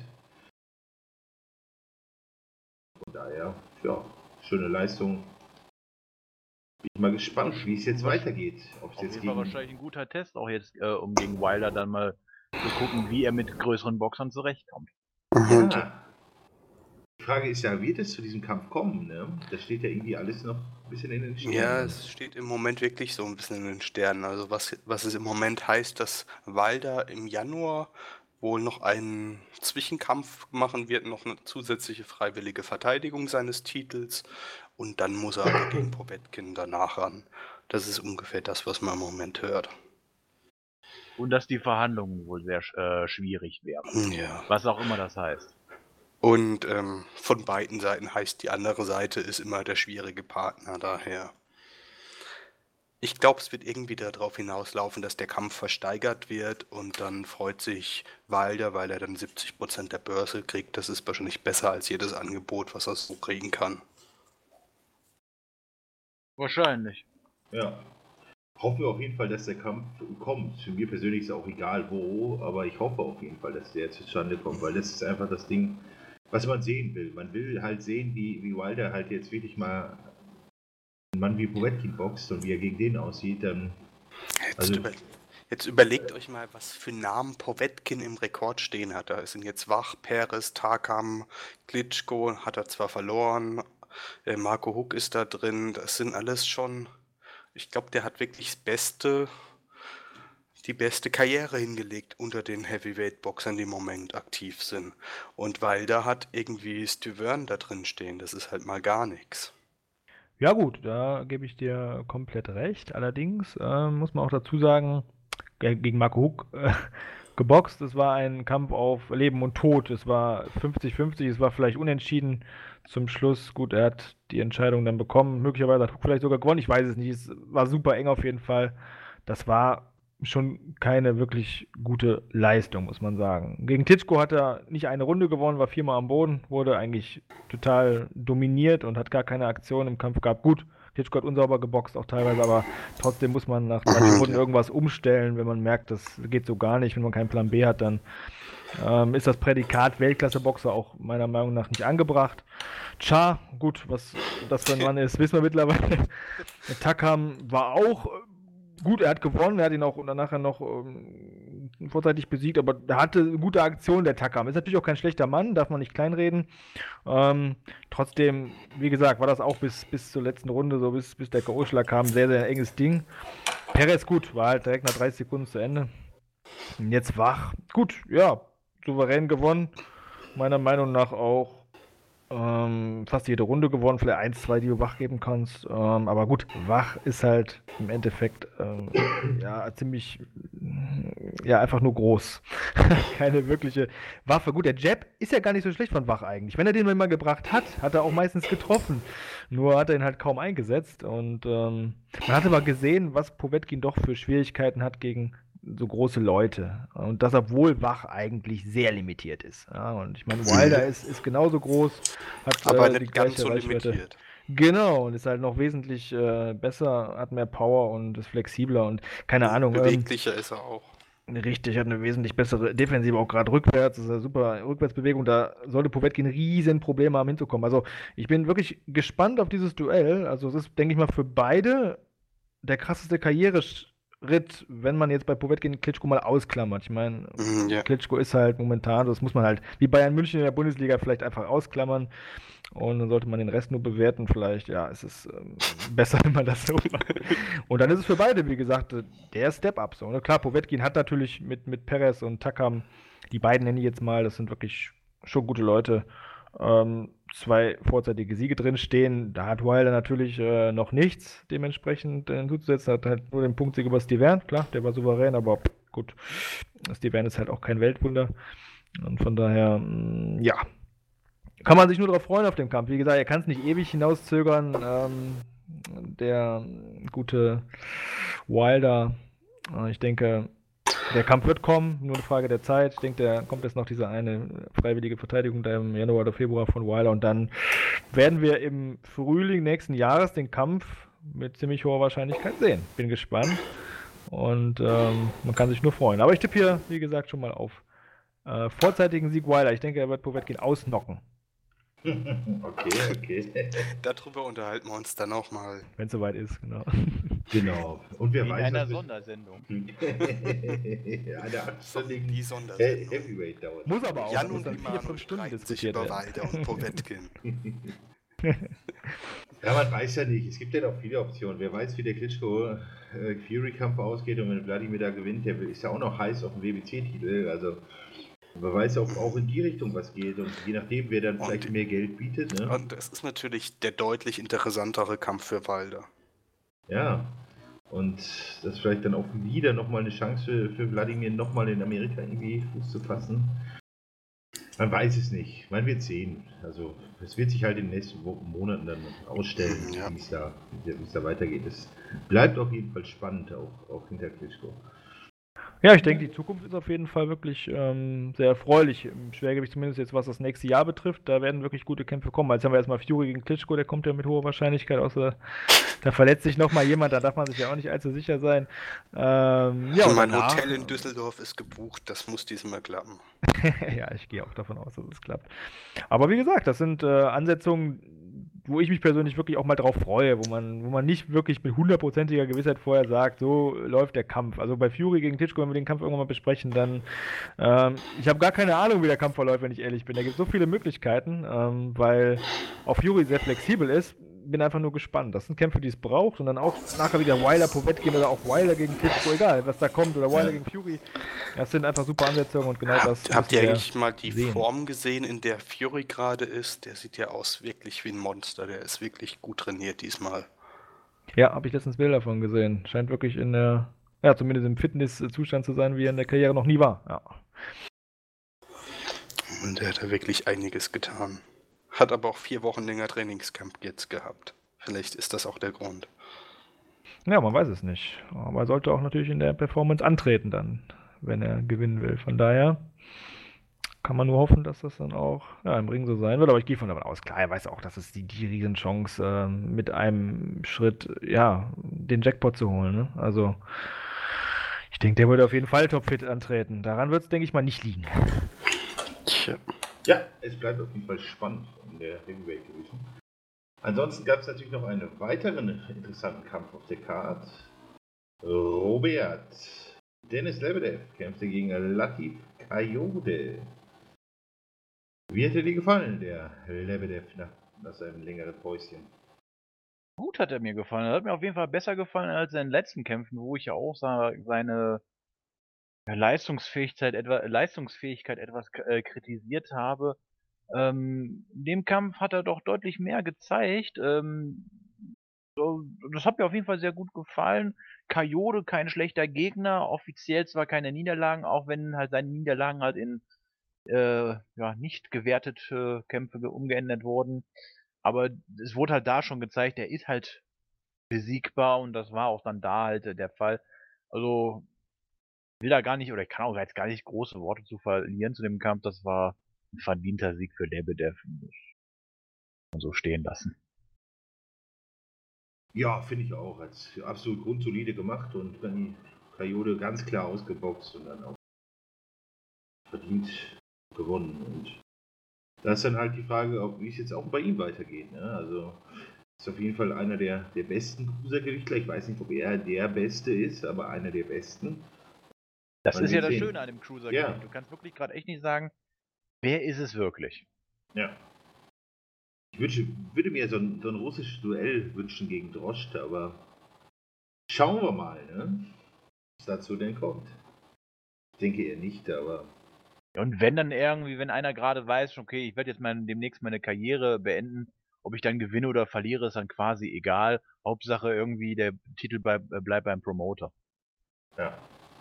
Von daher, ja, schöne Leistung. Bin ich mal gespannt, wie es jetzt weitergeht. Ob es Auf jetzt jeden Fall gegen... wahrscheinlich ein guter Test, auch jetzt, äh, um gegen Wilder dann mal zu gucken, wie er mit größeren Boxern zurechtkommt. Ja. Die Frage ist ja, wird es zu diesem Kampf kommen? Ne? Das steht ja irgendwie alles noch ein bisschen in den Sternen. Ja, es steht im Moment wirklich so ein bisschen in den Sternen. Also was, was es im Moment heißt, dass Wilder im Januar wohl noch einen Zwischenkampf machen wird, noch eine zusätzliche freiwillige Verteidigung seines Titels und dann muss er aber gegen Povetkin danach ran. Das ist ungefähr das, was man im Moment hört. Und dass die Verhandlungen wohl sehr äh, schwierig werden. Ja. Was auch immer das heißt. Und ähm, von beiden Seiten heißt, die andere Seite ist immer der schwierige Partner, daher. Ich glaube, es wird irgendwie darauf hinauslaufen, dass der Kampf versteigert wird und dann freut sich Wilder, weil er dann siebzig Prozent der Börse kriegt. Das ist wahrscheinlich besser als jedes Angebot, was er so kriegen kann. Wahrscheinlich. Ja. Hoffe auf jeden Fall, dass der Kampf kommt. Für mir persönlich ist auch egal wo, aber ich hoffe auf jeden Fall, dass der zustande kommt, weil das ist einfach das Ding, was man sehen will. Man will halt sehen, wie, wie Wilder halt jetzt wirklich mal einen Mann wie Povetkin boxt und wie er gegen den aussieht. Dann, Jetzt, also, über, jetzt überlegt euch mal, was für Namen Povetkin im Rekord stehen hat. Da sind jetzt Wach, Perez, Takam, Klitschko, hat er zwar verloren, äh, Marco Huck ist da drin. Das sind alles schon... Ich glaube, der hat wirklich das beste, die beste Karriere hingelegt unter den Heavyweight-Boxern, die im Moment aktiv sind. Und Wilder hat irgendwie Stiverne da drin stehen. Das ist halt mal gar nichts. Ja gut, da gebe ich dir komplett recht. Allerdings äh, muss man auch dazu sagen, ge- gegen Marco Huck äh, geboxt, es war ein Kampf auf Leben und Tod. Es war fünfzig fünfzig, es war vielleicht unentschieden zum Schluss. Gut, er hat die Entscheidung dann bekommen. Möglicherweise hat Huck vielleicht sogar gewonnen, ich weiß es nicht. Es war super eng auf jeden Fall. Das war schon keine wirklich gute Leistung, muss man sagen. Gegen Klitschko hat er nicht eine Runde gewonnen, war viermal am Boden, wurde eigentlich total dominiert und hat gar keine Aktion im Kampf gehabt. Gut, Klitschko hat unsauber geboxt auch teilweise, aber trotzdem muss man nach drei Mhm, Runden ja. irgendwas umstellen, wenn man merkt, das geht so gar nicht. Wenn man keinen Plan B hat, dann ähm, ist das Prädikat Weltklasse-Boxer auch meiner Meinung nach nicht angebracht. Tja, gut, was das für ein Mann ist, wissen wir mittlerweile. Der Takam war auch äh, gut, er hat gewonnen, er hat ihn auch nachher noch ähm, vorzeitig besiegt, aber er hatte eine gute Aktion, der Takam. Ist natürlich auch kein schlechter Mann, darf man nicht kleinreden. Ähm, trotzdem, wie gesagt, war das auch bis, bis zur letzten Runde, so bis, bis der K O-Schlag kam, sehr, sehr enges Ding. Perez gut, war halt direkt nach dreißig Sekunden zu Ende. Und jetzt Wach, gut, ja, souverän gewonnen. Meiner Meinung nach auch ähm, fast jede Runde gewonnen, vielleicht eins, zwei, die du Wach geben kannst. Ähm, aber gut, Wach ist halt im Endeffekt ähm, ja ziemlich, ja, einfach nur groß. Keine wirkliche Waffe. Gut, der Jab ist ja gar nicht so schlecht von Wach eigentlich. Wenn er den mal gebracht hat, hat er auch meistens getroffen. Nur hat er ihn halt kaum eingesetzt. Und ähm, man hatte mal gesehen, was Povetkin doch für Schwierigkeiten hat gegen so große Leute. Und das, obwohl Wach eigentlich sehr limitiert ist. Ja, und ich meine, Wilder ist, ist genauso groß, hat Aber äh, die nicht ganz gleiche so Reichweite. limitiert. Genau, und ist halt noch wesentlich äh, besser, hat mehr Power und ist flexibler und keine Ahnung. Ähm, Beweglicher ist er auch. richtig, hat eine wesentlich bessere Defensive, auch gerade rückwärts, ist eine super Rückwärtsbewegung, da sollte Povetkin riesen Probleme haben hinzukommen. Also ich bin wirklich gespannt auf dieses Duell. Also es ist, denke ich mal, für beide der krasseste Karriereschritt, wenn man jetzt bei Povetkin Klitschko mal ausklammert. Ich meine, Mhm, ja. Klitschko ist halt momentan, das muss man halt wie Bayern München in der Bundesliga vielleicht einfach ausklammern. Und dann sollte man den Rest nur bewerten. Vielleicht, ja, es ist ähm, besser, wenn man das so macht. Und dann ist es für beide, wie gesagt, äh, der Step-Up. So. Ne? Klar, Povetkin hat natürlich mit, mit Perez und Takam, die beiden nenne ich jetzt mal, das sind wirklich schon gute Leute, ähm, zwei vorzeitige Siege drin stehen. Da hat Wilder natürlich äh, noch nichts dementsprechend äh, hinzuzusetzen. Hat halt nur den Punktsieg über Stiverne, klar, der war souverän, aber gut, Stiverne ist halt auch kein Weltwunder. Und von daher, mh, ja, kann man sich nur darauf freuen auf den Kampf. Wie gesagt, er kann es nicht ewig hinauszögern. Ähm, der gute Wilder, äh, ich denke, der Kampf wird kommen, nur eine Frage der Zeit. Ich denke, da kommt jetzt noch diese eine freiwillige Verteidigung da im Januar oder Februar von Wilder und dann werden wir im Frühling nächsten Jahres den Kampf mit ziemlich hoher Wahrscheinlichkeit sehen. Bin gespannt und ähm, man kann sich nur freuen. Aber ich tippe hier, wie gesagt, schon mal auf äh, vorzeitigen Sieg Wilder. Ich denke, er wird Povetkin ausnocken. Okay, okay. Darüber unterhalten wir uns dann auch mal. Wenn es soweit ist, genau. Genau. Und wer In weiß, einer was mit- Sondersendung. eine Die anständigen Sondersendung. Heavyweight dauert. Muss aber auch. Jan da muss und dann vier, Liman fünf Stunden streiten sich diskutiert über werden. Wilder und Povetkin. Ja, man weiß ja nicht. Es gibt ja noch viele Optionen. Wer weiß, wie der Klitschko-Fury-Kampf ausgeht und wenn Wladimir da gewinnt, der ist ja auch noch heiß auf dem W B C-Titel. Also man weiß auch, auch in die Richtung was geht und je nachdem, wer dann Und- vielleicht mehr Geld bietet. Ne? Und es ist natürlich der deutlich interessantere Kampf für Wilder. Ja. Und das ist vielleicht dann auch wieder nochmal eine Chance für, für Wladimir, nochmal in Amerika irgendwie Fuß zu fassen. Man weiß es nicht. Man wird sehen. Also es wird sich halt in den nächsten Wochen, Monaten dann ausstellen, Ja. wie es da, wie es da weitergeht. Es bleibt auf jeden Fall spannend, auch, auch hinter Klitschko. Ja, ich denke, die Zukunft ist auf jeden Fall wirklich ähm, sehr erfreulich. Im Schwergewicht zumindest jetzt, was das nächste Jahr betrifft. Da werden wirklich gute Kämpfe kommen. Jetzt haben wir erstmal Fury gegen Klitschko, der kommt ja mit hoher Wahrscheinlichkeit, außer da verletzt sich nochmal jemand, da darf man sich ja auch nicht allzu sicher sein. Ähm, ja, und mein danach, Hotel in Düsseldorf ist gebucht, das muss diesmal klappen. ja, ich gehe auch davon aus, dass es klappt. Aber wie gesagt, das sind äh, Ansetzungen, wo ich mich persönlich wirklich auch mal drauf freue, wo man, wo man nicht wirklich mit hundertprozentiger Gewissheit vorher sagt, so läuft der Kampf. Also bei Fury gegen Klitschko, wenn wir den Kampf irgendwann mal besprechen, dann ähm, ich habe gar keine Ahnung, wie der Kampf verläuft, wenn ich ehrlich bin. Da gibt es so viele Möglichkeiten, ähm, weil auch Fury sehr flexibel ist. Bin einfach nur gespannt. Das sind Kämpfe, die es braucht und dann auch nachher wieder Wilder Povetkin oder auch Wilder gegen Klitschko, egal was da kommt, oder Wilder Ja. gegen Fury. Das sind einfach super Ansetzungen und genau das Habt, habt müssen ihr wir eigentlich mal die sehen. Form gesehen, in der Fury gerade ist? Der sieht ja aus wirklich wie ein Monster. Der ist wirklich gut trainiert diesmal. Ja, habe ich letztens Bilder davon gesehen. Scheint wirklich in der, ja, zumindest im Fitnesszustand zu sein, wie er in der Karriere noch nie war. Ja. Und der hat da wirklich einiges getan. Hat aber auch vier Wochen länger Trainingscamp jetzt gehabt. Vielleicht ist das auch der Grund. Ja, man weiß es nicht. Aber er sollte auch natürlich in der Performance antreten dann, wenn er gewinnen will. Von daher kann man nur hoffen, dass das dann auch ja, im Ring so sein wird. Aber ich gehe von davon aus, klar, er weiß auch, dass es die, die Riesenchance ähm, mit einem Schritt, ja, den Jackpot zu holen. Ne? Also ich denke, der würde auf jeden Fall topfit antreten. Daran wird es, denke ich mal, nicht liegen. Tja. Ja, es bleibt auf jeden Fall spannend in der Heavyweight Division. Ansonsten gab es natürlich noch einen weiteren interessanten Kampf auf der Card. Robert Dennis Lebedev kämpfte gegen Latif Kayode. Wie hat er dir gefallen, der Lebedev, nach, nach seinem längeren Päuschen? Gut hat er mir gefallen. Er hat mir auf jeden Fall besser gefallen als in den letzten Kämpfen, wo ich ja auch sa- seine ja, Leistungsfähigkeit, etwa, Leistungsfähigkeit etwas k- äh, kritisiert habe. Ähm, in dem Kampf hat er doch deutlich mehr gezeigt. Ähm, so, das hat mir auf jeden Fall sehr gut gefallen. Kayode, kein schlechter Gegner, offiziell zwar keine Niederlagen, auch wenn halt seine Niederlagen halt in äh, ja, nicht gewertete Kämpfe ge- umgeändert wurden. Aber es wurde halt da schon gezeigt, er ist halt besiegbar und das war auch dann da halt äh, der Fall. Also will da gar nicht, oder ich kann auch jetzt gar nicht große Worte zu verlieren zu dem Kampf. Das war ein verdienter Sieg für Lebedev. Das kann man so stehen lassen. Ja, finde ich auch. Hat absolut grundsolide gemacht und dann Kayode ganz klar ausgeboxt und dann auch verdient gewonnen. Und da ist dann halt die Frage, ob wie es jetzt auch bei ihm weitergeht. Ne? Also ist auf jeden Fall einer der, der besten Cruisergewichtler. Ich weiß nicht, ob er der Beste ist, aber einer der besten. Das Man ist ja wird das sehen. Schöne an dem Cruisergewicht. Ja. Du kannst wirklich gerade echt nicht sagen, wer ist es wirklich? Ja. Ich wünsche, würde mir so ein, so ein russisches Duell wünschen gegen Droste, aber schauen wir mal, ne? Was dazu denn kommt. Ich denke eher nicht, aber Und wenn dann irgendwie, wenn einer gerade weiß, okay, ich werde jetzt mein, demnächst meine Karriere beenden, ob ich dann gewinne oder verliere, ist dann quasi egal. Hauptsache irgendwie der Titel bleib, äh, bleibt beim Promoter. ja.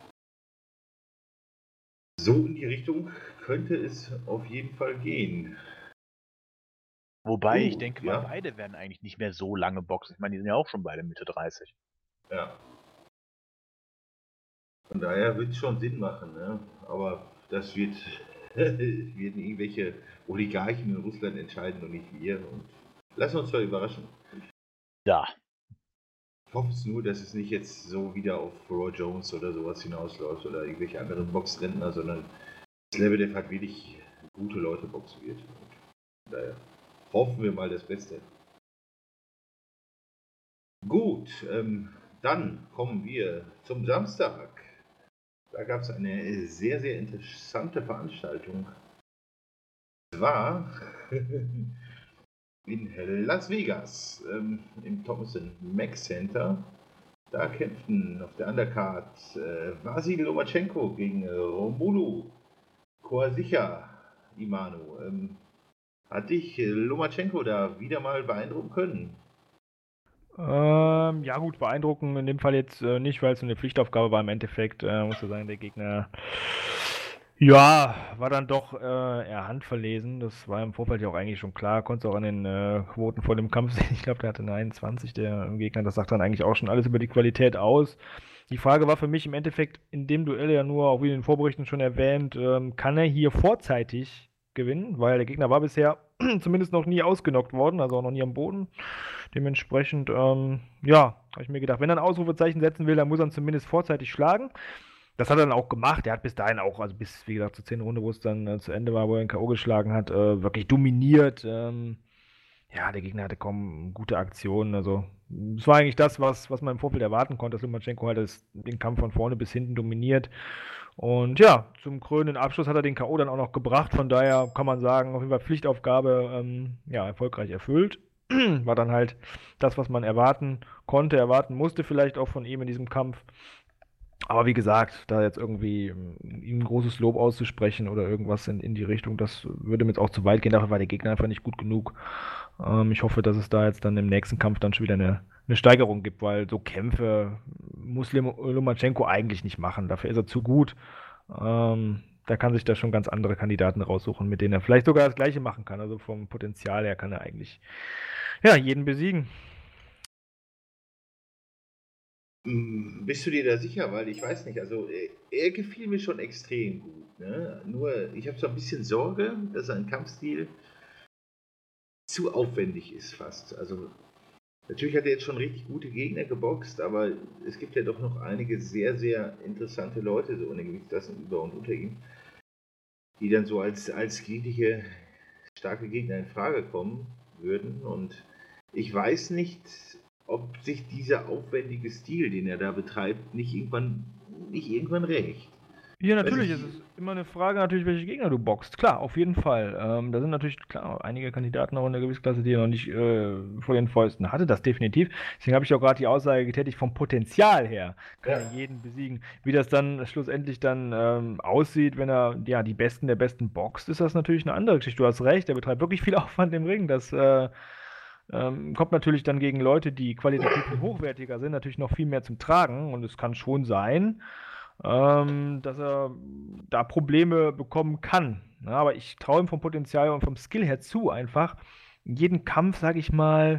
So in die Richtung könnte es auf jeden Fall gehen. Wobei Uh, ich denke mal, ja. beide werden eigentlich nicht mehr so lange boxen. Ich meine, die sind ja auch schon beide Mitte dreißig. Ja. Von daher wird es schon Sinn machen, ne? Aber das wird, werden irgendwelche Oligarchen in Russland entscheiden und nicht wir. Und lassen uns mal überraschen. Ja. Ich hoffe es nur, dass es nicht jetzt so wieder auf Roy Jones oder sowas hinausläuft oder irgendwelche anderen Boxrentner, sondern das Lebedev hat wirklich gute Leute boxen wird. Und daher hoffen wir mal das Beste. Gut, ähm, dann kommen wir zum Samstag. Da gab es eine sehr, sehr interessante Veranstaltung. Es war in Las Vegas, ähm, im Thompson Max Center. Da kämpften auf der Undercard äh, Vasil Lomachenko gegen äh, Romulo Koasicha Imanu. Ähm, hat dich äh, Lomachenko da wieder mal beeindrucken können? Ähm, ja gut, beeindrucken in dem Fall jetzt äh, nicht, weil es so eine Pflichtaufgabe war im Endeffekt. Äh, musste sagen, der Gegner Ja, war dann doch äh, eher handverlesen. Das war im Vorfeld ja auch eigentlich schon klar. Konntest auch an den äh, Quoten vor dem Kampf sehen. Ich glaube, der hatte eine einundzwanzig, der Gegner. Das sagt dann eigentlich auch schon alles über die Qualität aus. Die Frage war für mich im Endeffekt in dem Duell ja nur, auch wie in den Vorberichten schon erwähnt, ähm, kann er hier vorzeitig gewinnen? Weil der Gegner war bisher zumindest noch nie ausgenockt worden, also auch noch nie am Boden. Dementsprechend, ähm, ja, habe ich mir gedacht, wenn er ein Ausrufezeichen setzen will, dann muss er ihn zumindest vorzeitig schlagen. Das hat er dann auch gemacht. Er hat bis dahin auch, also bis, wie gesagt, zur zehnten Runde, wo es dann äh, zu Ende war, wo er ihn K O geschlagen hat, äh, wirklich dominiert. Ähm, ja, der Gegner hatte kaum gute Aktionen. Also, es war eigentlich das, was, was man im Vorfeld erwarten konnte, dass Lomachenko halt das, den Kampf von vorne bis hinten dominiert. Und ja, zum krönenden Abschluss hat er den K O dann auch noch gebracht. Von daher kann man sagen, auf jeden Fall Pflichtaufgabe ähm, ja, erfolgreich erfüllt. War dann halt das, was man erwarten konnte, erwarten musste, vielleicht auch von ihm in diesem Kampf. Aber wie gesagt, da jetzt irgendwie ähm, ihm ein großes Lob auszusprechen oder irgendwas in, in die Richtung, das würde mir jetzt auch zu weit gehen. Dafür war der Gegner einfach nicht gut genug. Ähm, ich hoffe, dass es da jetzt dann im nächsten Kampf dann schon wieder eine, eine Steigerung gibt, weil so Kämpfe muss Lim- Lomachenko eigentlich nicht machen. Dafür ist er zu gut. Ähm, da kann sich da schon ganz andere Kandidaten raussuchen, mit denen er vielleicht sogar das Gleiche machen kann. Also vom Potenzial her kann er eigentlich ja, jeden besiegen. Mm, Bist du dir da sicher? Weil ich weiß nicht, also er, er gefiel mir schon extrem gut. Ne? Nur ich habe so ein bisschen Sorge, dass sein Kampfstil zu aufwendig ist fast. Also natürlich hat er jetzt schon richtig gute Gegner geboxt, aber es gibt ja doch noch einige sehr, sehr interessante Leute so in der Gewichtsklasse über und unter ihm, die dann so als, als gegliche starke Gegner in Frage kommen würden. Und ich weiß nicht, ob sich dieser aufwendige Stil, den er da betreibt, nicht irgendwann, nicht irgendwann rächt. Ja, Weiß natürlich. ich- Es ist immer eine Frage, natürlich, welche Gegner du boxt. Klar, auf jeden Fall. Ähm, da sind natürlich, klar, einige Kandidaten auch in der Gewichtsklasse, die er noch nicht äh, vor den Fäusten hatte, das definitiv. Deswegen habe ich auch gerade die Aussage getätigt, vom Potenzial her kann Ja. er jeden besiegen. Wie das dann schlussendlich dann ähm, aussieht, wenn er ja die Besten der Besten boxt, ist das natürlich eine andere Geschichte. Du hast recht, er betreibt wirklich viel Aufwand im Ring. Das äh, ähm, kommt natürlich dann gegen Leute, die qualitativ viel hochwertiger sind, natürlich noch viel mehr zum Tragen. Und es kann schon sein, ähm, dass er da Probleme bekommen kann. Ja, aber ich traue ihm vom Potenzial und vom Skill her zu, einfach in jedem Kampf, sage ich mal,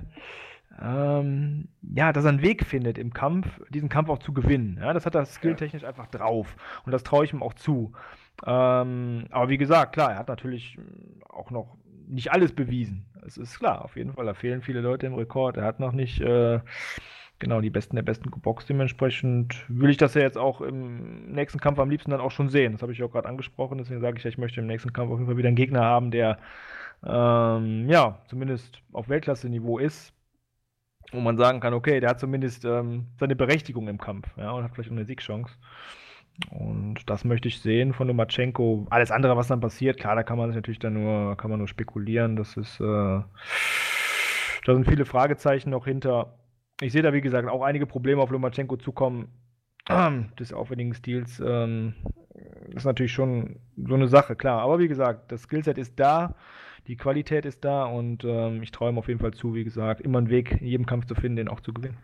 ähm, ja, dass er einen Weg findet im Kampf, diesen Kampf auch zu gewinnen. Ja, das hat er skilltechnisch einfach drauf. Und das traue ich ihm auch zu. Ähm, aber wie gesagt, klar, er hat natürlich mm, auch noch nicht alles bewiesen. Es ist klar, auf jeden Fall. Da fehlen viele Leute im Rekord. Er hat noch nicht äh, genau die Besten der Besten geboxt. Dementsprechend will ich das ja jetzt auch im nächsten Kampf am liebsten dann auch schon sehen. Das habe ich auch gerade angesprochen. Deswegen sage ich ja, ich möchte im nächsten Kampf auf jeden Fall wieder einen Gegner haben, der ähm, ja zumindest auf Weltklasse-Niveau ist, wo man sagen kann, okay, der hat zumindest ähm, seine Berechtigung im Kampf, ja, und hat vielleicht auch eine Siegchance. Und das möchte ich sehen von Lomachenko. Alles andere, was dann passiert, klar, da kann man sich natürlich dann nur, kann man nur spekulieren. Das ist, äh, da sind viele Fragezeichen noch hinter. Ich sehe da, wie gesagt, auch einige Probleme auf Lomachenko zukommen. Des aufwendigen Stils ähm, ist natürlich schon so eine Sache, klar. Aber wie gesagt, das Skillset ist da, die Qualität ist da und ähm, ich traue ihm auf jeden Fall zu, wie gesagt, immer einen Weg in jedem Kampf zu finden, den auch zu gewinnen.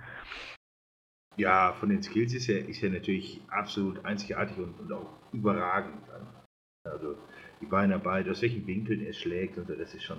Ja, von den Skills ist er, ist er natürlich absolut einzigartig und, und auch überragend. Also die Beinarbeit, aus welchen Winkeln er schlägt und so, das ist schon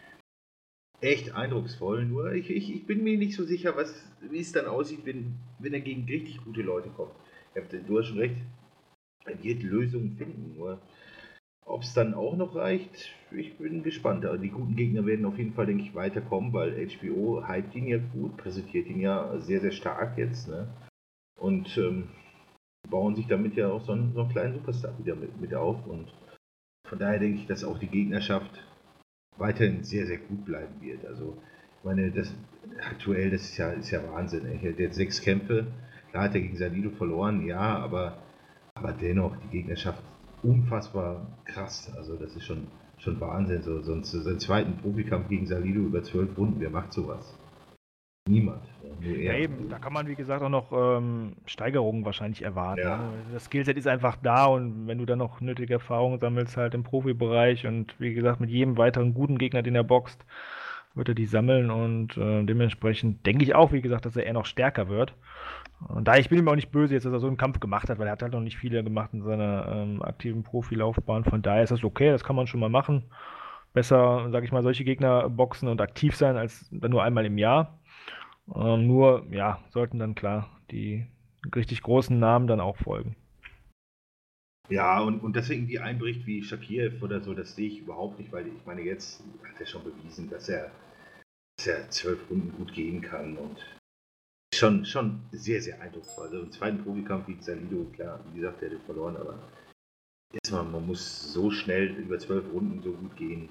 echt eindrucksvoll. Nur ich, ich, ich bin mir nicht so sicher, was, wie es dann aussieht, wenn, wenn er gegen richtig gute Leute kommt. Ja, du hast schon recht, er wird Lösungen finden, nur ob es dann auch noch reicht, ich bin gespannt. Also die guten Gegner werden auf jeden Fall, denke ich, weiterkommen, weil H B O hypt ihn ja gut, präsentiert ihn ja sehr, sehr stark jetzt. Ne? Und ähm, bauen sich damit ja auch so einen, so einen kleinen Superstar wieder mit, mit auf. Und von daher denke ich, dass auch die Gegnerschaft weiterhin sehr, sehr gut bleiben wird. Also, ich meine, das aktuell, das ist ja, ist ja Wahnsinn. Er hat jetzt sechs Kämpfe, klar hat er gegen Salido verloren, ja, aber, aber dennoch, die Gegnerschaft unfassbar krass. Also das ist schon, schon Wahnsinn. So, sonst seinen zweiten Profikampf gegen Salido über zwölf Runden, wer macht sowas? Niemand. Nur Ja, er. eben, da kann man, wie gesagt, auch noch ähm, Steigerungen wahrscheinlich erwarten. Ja. Ne? Das Skillset ist einfach da und wenn du dann noch nötige Erfahrung sammelst, halt im Profibereich und wie gesagt, mit jedem weiteren guten Gegner, den er boxt, wird er die sammeln und äh, dementsprechend denke ich auch, wie gesagt, dass er eher noch stärker wird. Und da ich bin ihm auch nicht böse jetzt, dass er so einen Kampf gemacht hat, weil er hat halt noch nicht viele gemacht in seiner ähm, aktiven Profilaufbahn. Von daher ist das okay, das kann man schon mal machen. Besser, sag ich mal, solche Gegner boxen und aktiv sein, als dann nur einmal im Jahr. Ähm, nur, ja, sollten dann klar die richtig großen Namen dann auch folgen. Ja, und, und deswegen die einbricht wie Shakiev oder so, das sehe ich überhaupt nicht, weil ich meine, jetzt hat er schon bewiesen, dass er, dass er zwölf Runden gut gehen kann und schon, schon sehr, sehr eindrucksvoll. Also im zweiten Profikampf gegen Salido, klar, wie gesagt, der hat verloren, aber erstmal, man muss so schnell über zwölf Runden so gut gehen.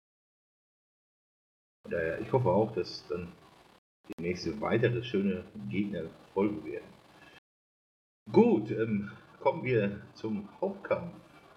Von daher, ich hoffe auch, dass dann die nächste weitere schöne Gegner folgen werden. Gut, ähm, kommen wir zum Hauptkampf.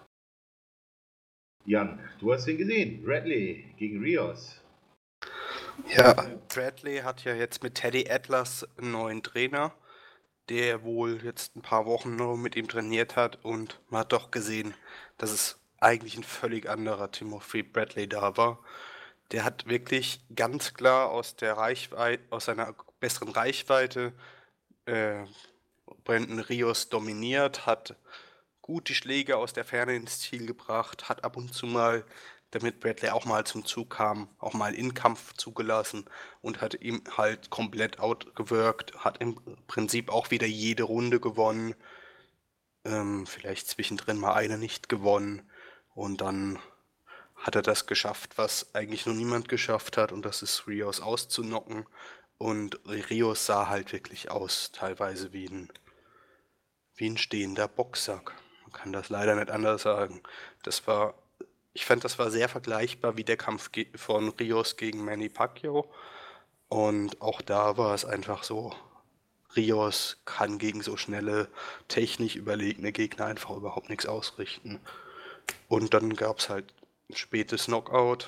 Jan, du hast den gesehen. Bradley gegen Rios. Ja, Bradley hat ja jetzt mit Teddy Atlas einen neuen Trainer, der wohl jetzt ein paar Wochen nur mit ihm trainiert hat und man hat doch gesehen, dass es eigentlich ein völlig anderer Timothy Bradley da war. Der hat wirklich ganz klar aus der Reichweite, aus seiner besseren Reichweite äh, Brandon Rios dominiert, hat gut die Schläge aus der Ferne ins Ziel gebracht, hat ab und zu mal, damit Bradley auch mal zum Zug kam, auch mal in Kampf zugelassen und hat ihm halt komplett outgewirkt, hat im Prinzip auch wieder jede Runde gewonnen, ähm, vielleicht zwischendrin mal eine nicht gewonnen und dann hat er das geschafft, was eigentlich noch niemand geschafft hat und das ist Rios auszunocken und Rios sah halt wirklich aus, teilweise wie ein, wie ein stehender Boxsack. Man kann das leider nicht anders sagen. Das war Ich fand, das war sehr vergleichbar wie der Kampf von Rios gegen Manny Pacquiao. Und auch da war es einfach so, Rios kann gegen so schnelle, technisch überlegene Gegner einfach überhaupt nichts ausrichten. Und dann gab es halt ein spätes Knockout,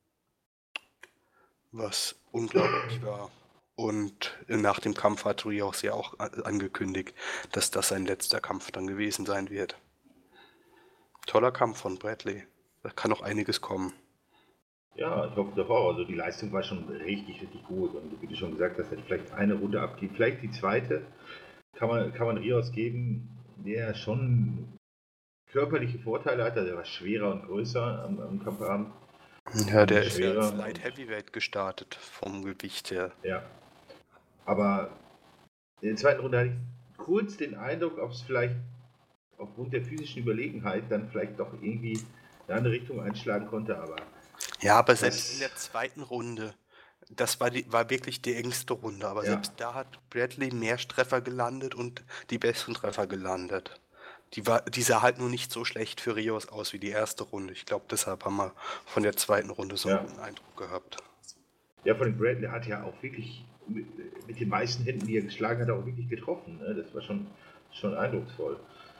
was unglaublich war. Und nach dem Kampf hat Rios ja auch angekündigt, dass das sein letzter Kampf dann gewesen sein wird. Toller Kampf von Bradley. Da kann noch einiges kommen. Ja, ich hoffe doch auch. Also die Leistung war schon richtig, richtig gut. Und wie du schon gesagt hast, hätte vielleicht eine Runde abgeben. Vielleicht die zweite kann man, kann man Rios geben, der schon körperliche Vorteile hat. Der war schwerer und größer am, am Kampfabend. Ja, der ist ja Schwerer als Light Heavyweight gestartet, vom Gewicht her. Ja. Aber in der zweiten Runde hatte ich kurz den Eindruck, ob es vielleicht aufgrund der physischen Überlegenheit dann vielleicht doch irgendwie in eine andere Richtung einschlagen konnte, aber Ja, aber das- selbst in der zweiten Runde, das war, die, war wirklich die engste Runde, aber Ja. selbst da hat Bradley mehr Treffer gelandet und die besseren Treffer gelandet. Die, war, die sah halt nur nicht so schlecht für Rios aus wie die erste Runde. Ich glaube, deshalb haben wir von der zweiten Runde so Ja. einen guten Eindruck gehabt. ja, von dem Bradley hat ja auch wirklich mit, mit den meisten Händen, die er geschlagen hat, auch wirklich getroffen. Ne? Das war schon, schon eindrucksvoll.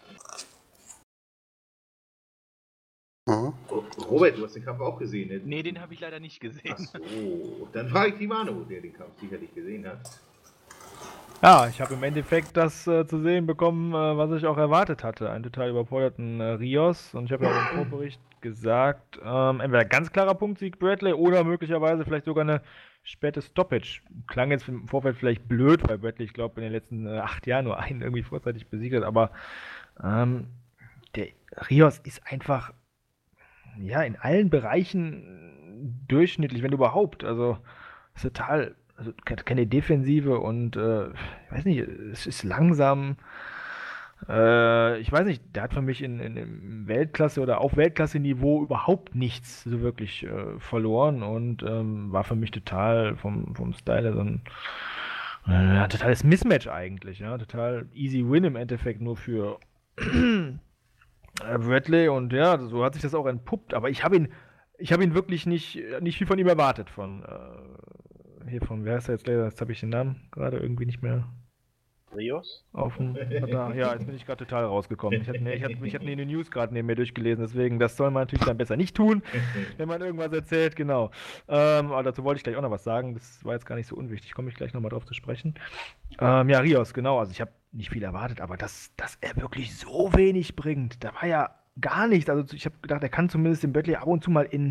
Mhm. Oh, Robert, du hast den Kampf auch gesehen, ne? Nee, den habe ich leider nicht gesehen. Ach so, dann frage ich die Manu, der den Kampf sicherlich gesehen hat. Ja, ich habe im Endeffekt das äh, zu sehen bekommen, äh, was ich auch erwartet hatte. Einen total überforderten äh, Rios. Und ich habe ja auch im Vorbericht gesagt, ähm, entweder ganz klarer Punktsieg Bradley oder möglicherweise vielleicht sogar eine späte Stoppage. Klang jetzt im Vorfeld vielleicht blöd, weil Bradley, ich glaube, in den letzten äh, acht Jahren nur einen irgendwie vorzeitig besiegt hat. Aber ähm, der Rios ist einfach ja in allen Bereichen durchschnittlich, wenn überhaupt. Also ist total. Also keine Defensive und äh, ich weiß nicht, es ist langsam. Äh, ich weiß nicht, der hat für mich in, in, in Weltklasse oder auf Weltklasse-Niveau überhaupt nichts so wirklich äh, verloren und ähm, war für mich total vom, vom Style so ein äh, totales Mismatch eigentlich, ja, total easy win im Endeffekt nur für äh, Bradley und ja, so hat sich das auch entpuppt, aber ich habe ihn, ich habe ihn wirklich nicht, nicht viel von ihm erwartet von äh, hier von, wer heißt er jetzt leider, jetzt habe ich den Namen gerade irgendwie nicht mehr Rios? auf dem Radar. Ja, jetzt bin ich gerade total rausgekommen. Ich hatte, ich hatte, ich hatte die News gerade neben mir durchgelesen, deswegen, das soll man natürlich dann besser nicht tun, wenn man irgendwas erzählt, genau. Ähm, aber dazu wollte ich gleich auch noch was sagen, das war jetzt gar nicht so unwichtig, komme ich gleich nochmal drauf zu sprechen. Ähm, ja, Rios, genau, also ich habe nicht viel erwartet, aber dass, dass er wirklich so wenig bringt, da war ja gar nichts, also ich habe gedacht, er kann zumindest den Bradley ab und zu mal in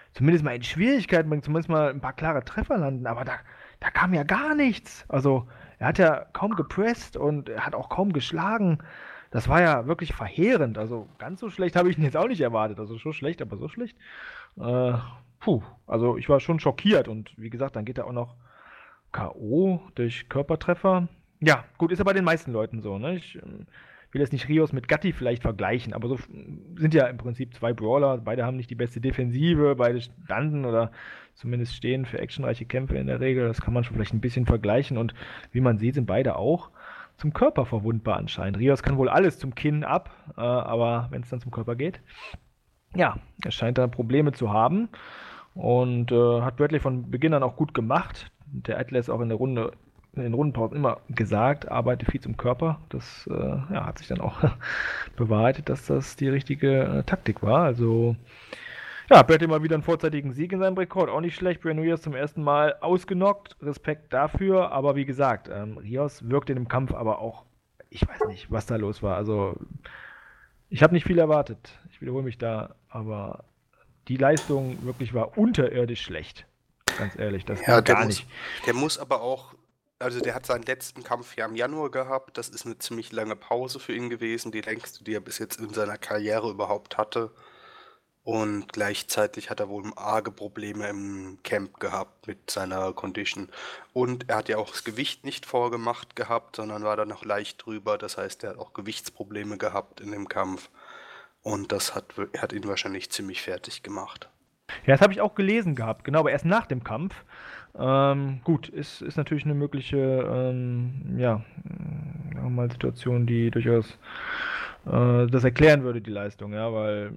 zumindest mal in Schwierigkeiten bringen, zumindest mal ein paar klare Treffer landen, aber da, da kam ja gar nichts. Also er hat ja kaum gepresst und er hat auch kaum geschlagen. Das war ja wirklich verheerend. Also ganz so schlecht habe ich ihn jetzt auch nicht erwartet. Also schon schlecht, aber so schlecht. Äh, puh, also ich war schon schockiert und wie gesagt, dann geht er auch noch K O durch Körpertreffer. Ja, gut, ist ja bei den meisten Leuten so, ne? Ich ähm, will jetzt nicht Rios mit Gatti vielleicht vergleichen, aber so f- sind ja im Prinzip zwei Brawler, beide haben nicht die beste Defensive, beide standen oder zumindest stehen für actionreiche Kämpfe in der Regel, das kann man schon vielleicht ein bisschen vergleichen und wie man sieht, sind beide auch zum Körper verwundbar anscheinend. Rios kann wohl alles zum Kinn ab, äh, aber wenn es dann zum Körper geht, ja, er scheint da Probleme zu haben und äh, hat Bradley von Beginn an auch gut gemacht. Der Atlas auch in der Runde, in den Rundenpausen immer gesagt, arbeite viel zum Körper. Das äh, ja, hat sich dann auch bewahrheitet, dass das die richtige äh, Taktik war. Also ja, Bradley mal wieder einen vorzeitigen Sieg in seinem Rekord, auch nicht schlecht. Brandon Rios zum ersten Mal ausgenockt, Respekt dafür. Aber wie gesagt, ähm, Rios wirkte in dem Kampf aber auch, ich weiß nicht, was da los war. Also ich habe nicht viel erwartet. Ich wiederhole mich da, aber die Leistung wirklich war unterirdisch schlecht. Ganz ehrlich, das Ja, ging der gar muss, nicht. der muss aber auch, also der hat seinen letzten Kampf ja im Januar gehabt. Das ist eine ziemlich lange Pause für ihn gewesen, die längste, die er bis jetzt in seiner Karriere überhaupt hatte. Und gleichzeitig hat er wohl arge Probleme im Camp gehabt mit seiner Condition. Und er hat ja auch das Gewicht nicht vorgemacht gehabt, sondern war da noch leicht drüber. Das heißt, er hat auch Gewichtsprobleme gehabt in dem Kampf. Und das hat, wir- hat ihn wahrscheinlich ziemlich fertig gemacht. Ja, das habe ich auch gelesen gehabt, genau, aber erst nach dem Kampf. Ähm, gut, ist, ist natürlich eine mögliche, ähm, ja, äh, sagen wir mal Situation, die durchaus äh, das erklären würde, die Leistung, ja, weil,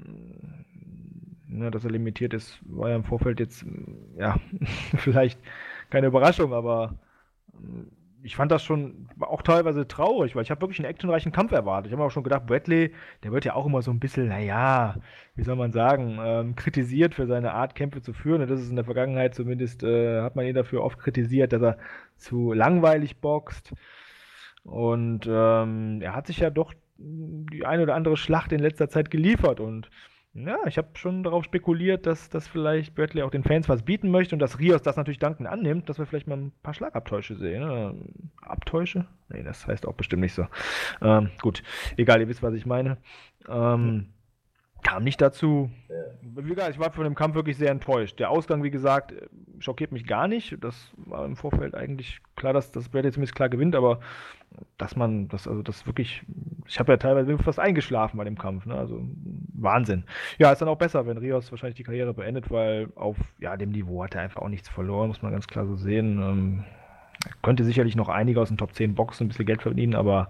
ne, dass er limitiert ist, war ja im Vorfeld jetzt, ja, vielleicht keine Überraschung, aber ähm, ich fand das schon auch teilweise traurig, weil ich habe wirklich einen actionreichen Kampf erwartet. Ich habe mir auch schon gedacht, Bradley, der wird ja auch immer so ein bisschen, naja, wie soll man sagen, ähm, kritisiert für seine Art, Kämpfe zu führen. Und das ist in der Vergangenheit zumindest, äh, hat man ihn dafür oft kritisiert, dass er zu langweilig boxt. Und ähm, er hat sich ja doch die eine oder andere Schlacht in letzter Zeit geliefert. Und ja, ich habe schon darauf spekuliert, dass, dass vielleicht Bradley auch den Fans was bieten möchte und dass Rios das natürlich dankend annimmt, dass wir vielleicht mal ein paar Schlagabtäusche sehen. Ne? Abtäusche? Nee, das heißt auch bestimmt nicht so. Ähm, gut, egal, ihr wisst, was ich meine. Ähm, kam nicht dazu. Wie gesagt, ich war von dem Kampf wirklich sehr enttäuscht. Der Ausgang, wie gesagt, schockiert mich gar nicht. Das war im Vorfeld eigentlich klar, dass das Bradley zumindest klar gewinnt, aber dass man, das, also das wirklich, ich habe ja teilweise fast eingeschlafen bei dem Kampf, ne? Also Wahnsinn. Ja, ist dann auch besser, wenn Rios wahrscheinlich die Karriere beendet, weil auf ja, dem Niveau hat er einfach auch nichts verloren, muss man ganz klar so sehen. Ähm, er könnte sicherlich noch einige aus den Top zehn boxen, ein bisschen Geld verdienen, aber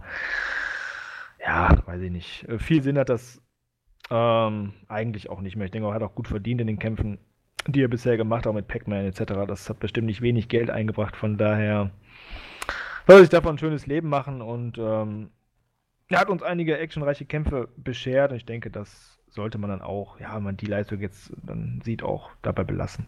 ja, weiß ich nicht. Äh, Viel Sinn hat das ähm, eigentlich auch nicht mehr. Ich denke, er hat auch gut verdient in den Kämpfen, die er bisher gemacht hat, auch mit Pac-Man et cetera. Das hat bestimmt nicht wenig Geld eingebracht, von daher soll er sich davon ein schönes Leben machen und ähm, er hat uns einige actionreiche Kämpfe beschert und ich denke, das sollte man dann auch, ja, wenn man die Leistung jetzt dann sieht, auch dabei belassen.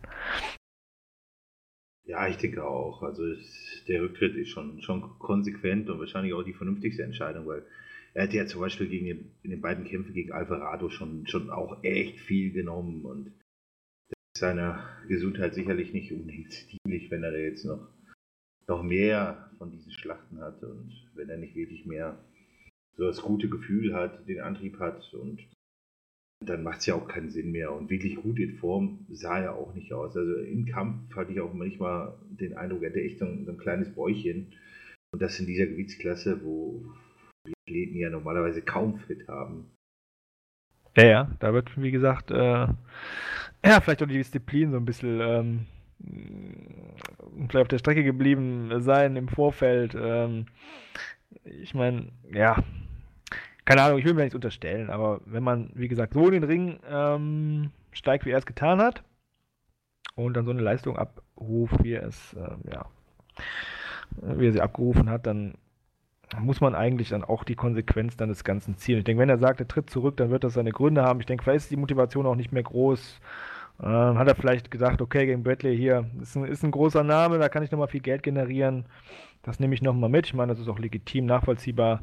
Ja, ich denke auch. Also es- der Rücktritt ist schon, schon konsequent und wahrscheinlich auch die vernünftigste Entscheidung, weil er hat ja zum Beispiel gegen den, in den beiden Kämpfen gegen Alvarado schon, schon auch echt viel genommen und seiner Gesundheit sicherlich nicht unbedingt dienlich, wenn er da jetzt noch, noch mehr von diesen Schlachten hat und wenn er nicht wirklich mehr so das gute Gefühl hat, den Antrieb hat und dann macht es ja auch keinen Sinn mehr. Und wirklich gut in Form sah er auch nicht aus. Also im Kampf hatte ich auch manchmal den Eindruck, er hatte echt so ein, so ein kleines Bäuchchen. Und das in dieser Gewichtsklasse, wo die Athleten ja normalerweise kaum fit haben. Ja, ja, da wird, wie gesagt, äh, ja, vielleicht auch die Disziplin so ein bisschen ähm, vielleicht auf der Strecke geblieben sein im Vorfeld. Ähm, ich meine, ja, keine Ahnung, ich will mir nichts unterstellen, aber wenn man, wie gesagt, so in den Ring ähm, steigt, wie er es getan hat, und dann so eine Leistung abruft, wie er es, ähm, ja, wie er sie abgerufen hat, dann muss man eigentlich dann auch die Konsequenz dann des Ganzen ziehen. Ich denke, wenn er sagt, er tritt zurück, dann wird das seine Gründe haben. Ich denke, vielleicht ist die Motivation auch nicht mehr groß. Ähm, hat er vielleicht gedacht, okay, gegen Bradley hier ist ein, ist ein großer Name, da kann ich nochmal viel Geld generieren. Das nehme ich nochmal mit. Ich meine, das ist auch legitim, nachvollziehbar.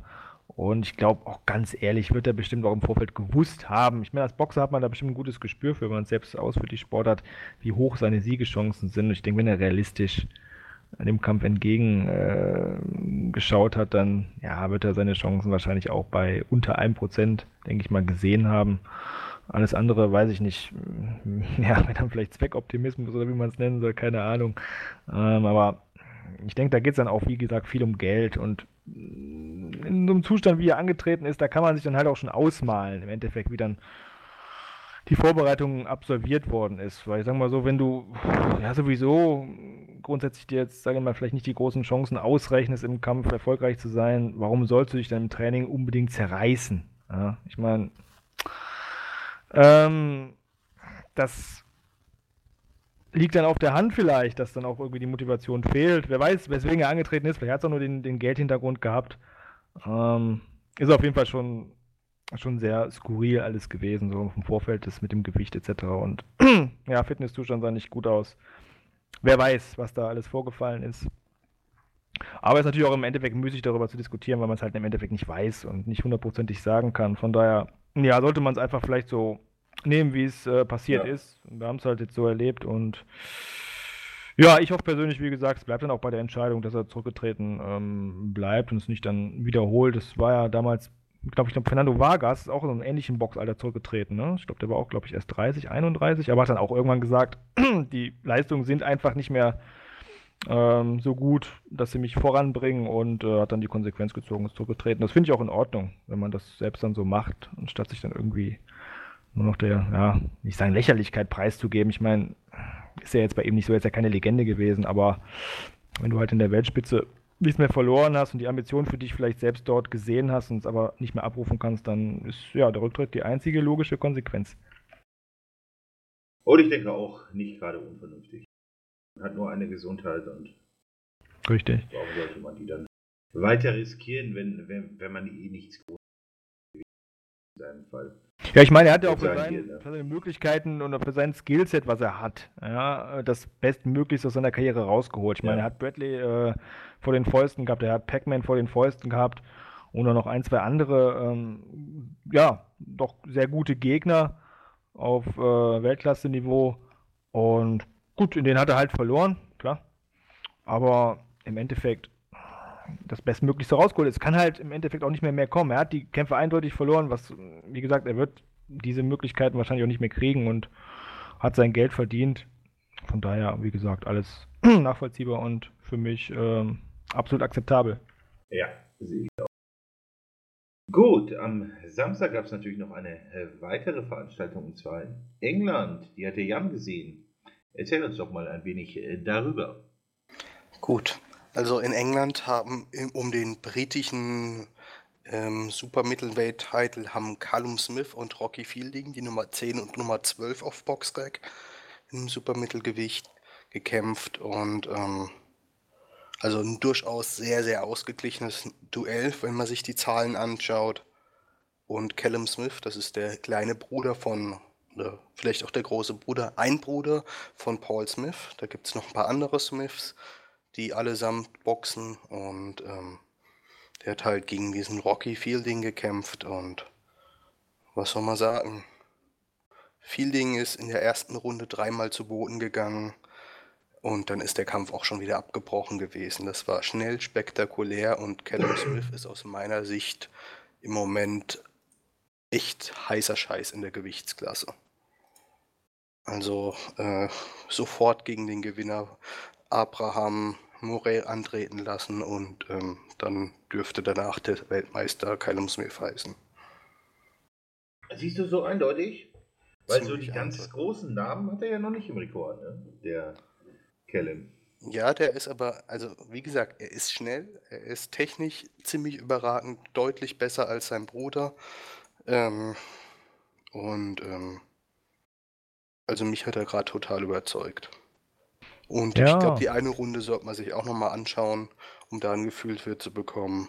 Und ich glaube auch ganz ehrlich, wird er bestimmt auch im Vorfeld gewusst haben. Ich meine, als Boxer hat man da bestimmt ein gutes Gespür für, wenn man selbst ausführt die Sportart, wie hoch seine Siegeschancen sind. Und ich denke, wenn er realistisch dem Kampf entgegen äh, geschaut hat, dann ja, wird er seine Chancen wahrscheinlich auch bei unter einem Prozent, denke ich mal, gesehen haben. Alles andere weiß ich nicht. Ja, wenn dann vielleicht Zweckoptimismus oder wie man es nennen soll, keine Ahnung. Ähm, aber ich denke, da geht es dann auch, wie gesagt, viel um Geld. Und in so einem Zustand, wie er angetreten ist, da kann man sich dann halt auch schon ausmalen, im Endeffekt, wie dann die Vorbereitung absolviert worden ist. Weil ich sag mal so, wenn du ja sowieso grundsätzlich dir jetzt, sage ich mal, vielleicht nicht die großen Chancen ausrechnest, im Kampf erfolgreich zu sein, warum sollst du dich dann im Training unbedingt zerreißen? Ja, ich meine, ähm, das liegt dann auf der Hand vielleicht, dass dann auch irgendwie die Motivation fehlt. Wer weiß, weswegen er angetreten ist. Vielleicht hat es auch nur den, den Geldhintergrund gehabt. Ähm, ist auf jeden Fall schon, schon sehr skurril alles gewesen, so im Vorfeld, das mit dem Gewicht et cetera. Und ja, Fitnesszustand sah nicht gut aus. Wer weiß, was da alles vorgefallen ist. Aber es ist natürlich auch im Endeffekt müßig, darüber zu diskutieren, weil man es halt im Endeffekt nicht weiß und nicht hundertprozentig sagen kann. Von daher, ja, sollte man es einfach vielleicht so nehmen, wie es äh, passiert Ja. ist. Wir haben es halt jetzt so erlebt und ja, ich hoffe persönlich, wie gesagt, es bleibt dann auch bei der Entscheidung, dass er zurückgetreten ähm, bleibt und es nicht dann wiederholt. Das war ja damals, glaube ich, glaub, Fernando Vargas ist auch in so einem ähnlichen Boxalter zurückgetreten. Ne? Ich glaube, der war auch, glaube ich, erst dreißig, einunddreißig, aber hat dann auch irgendwann gesagt, die Leistungen sind einfach nicht mehr ähm, so gut, dass sie mich voranbringen und äh, hat dann die Konsequenz gezogen, ist zurückgetreten. Das finde ich auch in Ordnung, wenn man das selbst dann so macht, anstatt sich dann irgendwie nur noch der, ja, nicht sagen Lächerlichkeit preiszugeben. Ich meine, ist ja jetzt bei ihm nicht so, jetzt ja keine Legende gewesen, aber wenn du halt in der Weltspitze nichts mehr verloren hast und die Ambition für dich vielleicht selbst dort gesehen hast und es aber nicht mehr abrufen kannst, dann ist ja der Rücktritt die einzige logische Konsequenz. Und ich denke auch nicht gerade unvernünftig. Man hat nur eine Gesundheit und Richtig. warum sollte man die dann weiter riskieren, wenn, wenn, wenn man eh nichts Großes in seinem Fall. Ja, ich meine, er hat ja auch für, Sagen sein, wir, ne? für seine Möglichkeiten und für sein Skillset, was er hat, ja, das Bestmöglichste aus seiner Karriere rausgeholt. Ich meine, Ja. er hat Bradley äh, vor den Fäusten gehabt, er hat Pac-Man vor den Fäusten gehabt und dann noch ein, zwei andere, ähm, ja, doch sehr gute Gegner auf äh, Weltklasse-Niveau. Und gut, in denen hat er halt verloren, klar. Aber im Endeffekt das Bestmöglichste rausgeholt. Es kann halt im Endeffekt auch nicht mehr mehr kommen. Er hat die Kämpfe eindeutig verloren, was, wie gesagt, er wird diese Möglichkeiten wahrscheinlich auch nicht mehr kriegen und hat sein Geld verdient. Von daher, wie gesagt, alles nachvollziehbar und für mich ähm, absolut akzeptabel. Ja, sehe ich auch. Gut, am Samstag gab es natürlich noch eine äh, weitere Veranstaltung, und zwar in England. Die hat der Jan gesehen. Erzähl uns doch mal ein wenig äh, darüber. Gut, also in England haben im- um den britischen ähm, Super-Middleweight-Titel haben Callum Smith und Rocky Fielding, die Nummer zehn und Nummer zwölf auf Boxrec im Supermittelgewicht gekämpft und ähm, also ein durchaus sehr, sehr ausgeglichenes Duell, wenn man sich die Zahlen anschaut. Und Callum Smith, das ist der kleine Bruder von, oder vielleicht auch der große Bruder, ein Bruder von Paul Smith. Da gibt es noch ein paar andere Smiths, die allesamt boxen. Und ähm, der hat halt gegen diesen Rocky Fielding gekämpft. Und was soll man sagen? Fielding ist in der ersten Runde dreimal zu Boden gegangen. Und dann ist der Kampf auch schon wieder abgebrochen gewesen. Das war schnell, spektakulär und Callum Smith ist aus meiner Sicht im Moment echt heißer Scheiß in der Gewichtsklasse. Also äh, sofort gegen den Gewinner Abraham Morel antreten lassen und ähm, dann dürfte danach der Weltmeister Callum Smith heißen. Siehst du so eindeutig? Weil so Ziemlich die ganz eindeutig. großen Namen hat er ja noch nicht im Rekord, ne? Der Callum. Ja, der ist aber, also wie gesagt, er ist schnell, er ist technisch ziemlich überragend, deutlich besser als sein Bruder. Ähm, und ähm, also mich hat er gerade total überzeugt. Und ich Ja. glaube, die eine Runde sollte man sich auch nochmal anschauen, um da ein Gefühl für zu bekommen.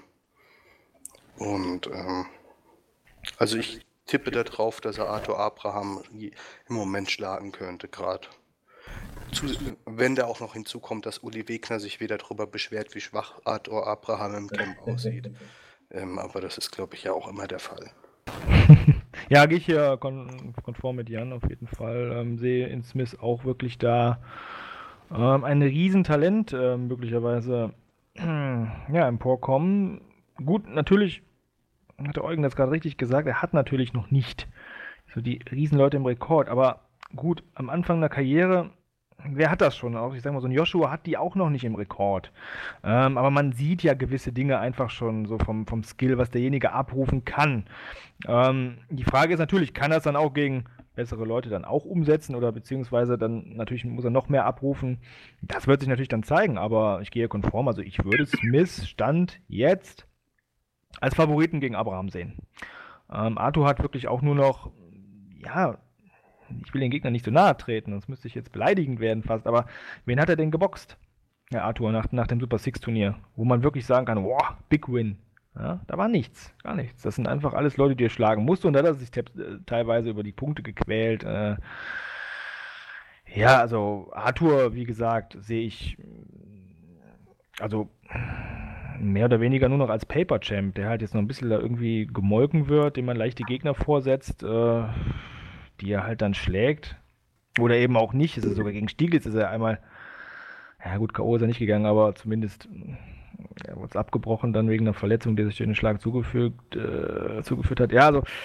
Und ähm, also ich tippe darauf, dass er Arthur Abraham je- im Moment schlagen könnte, gerade. Zu, wenn da auch noch hinzukommt, dass Uli Wegner sich wieder darüber beschwert, wie schwach Arthur Abraham im Camp aussieht. Ähm, aber das ist, glaube ich, ja auch immer der Fall. Ja, gehe ich hier kon konform mit Jan auf jeden Fall. Ähm, sehe in Smith auch wirklich da ähm, ein Riesentalent ähm, möglicherweise ja, emporkommen. Gut, natürlich hat der Eugen das gerade richtig gesagt, er hat natürlich noch nicht so die Riesenleute im Rekord, aber gut, am Anfang der Karriere, wer hat das schon? Auch ich sag mal, so ein Joshua hat die auch noch nicht im Rekord. Ähm, aber man sieht ja gewisse Dinge einfach schon so vom, vom Skill, was derjenige abrufen kann. Ähm, die Frage ist natürlich, kann er es dann auch gegen bessere Leute dann auch umsetzen oder beziehungsweise dann natürlich muss er noch mehr abrufen. Das wird sich natürlich dann zeigen, aber ich gehe konform. Also ich würde Smith Stand jetzt als Favoriten gegen Abraham sehen. Ähm, Arthur hat wirklich auch nur noch, ja, ich will den Gegner nicht so nahe treten, sonst müsste ich jetzt beleidigend werden fast, aber wen hat er denn geboxt? Ja, Arthur, nach, nach dem Super Six Turnier, wo man wirklich sagen kann, wow, Big Win. Ja, da war nichts, gar nichts. Das sind einfach alles Leute, die er schlagen musste und da hat er sich te teilweise über die Punkte gequält. Äh, ja, also Arthur, wie gesagt, sehe ich also mehr oder weniger nur noch als Paper Champ, der halt jetzt noch ein bisschen da irgendwie gemolken wird, dem man leichte Gegner vorsetzt, äh, die er halt dann schlägt. Oder eben auch nicht. Es ist sogar gegen Stieglitz ist er einmal, ja gut, K O ist er nicht gegangen, aber zumindest er wurde abgebrochen dann wegen einer Verletzung, die sich durch den Schlag zugefügt, äh, zugeführt hat. Ja, also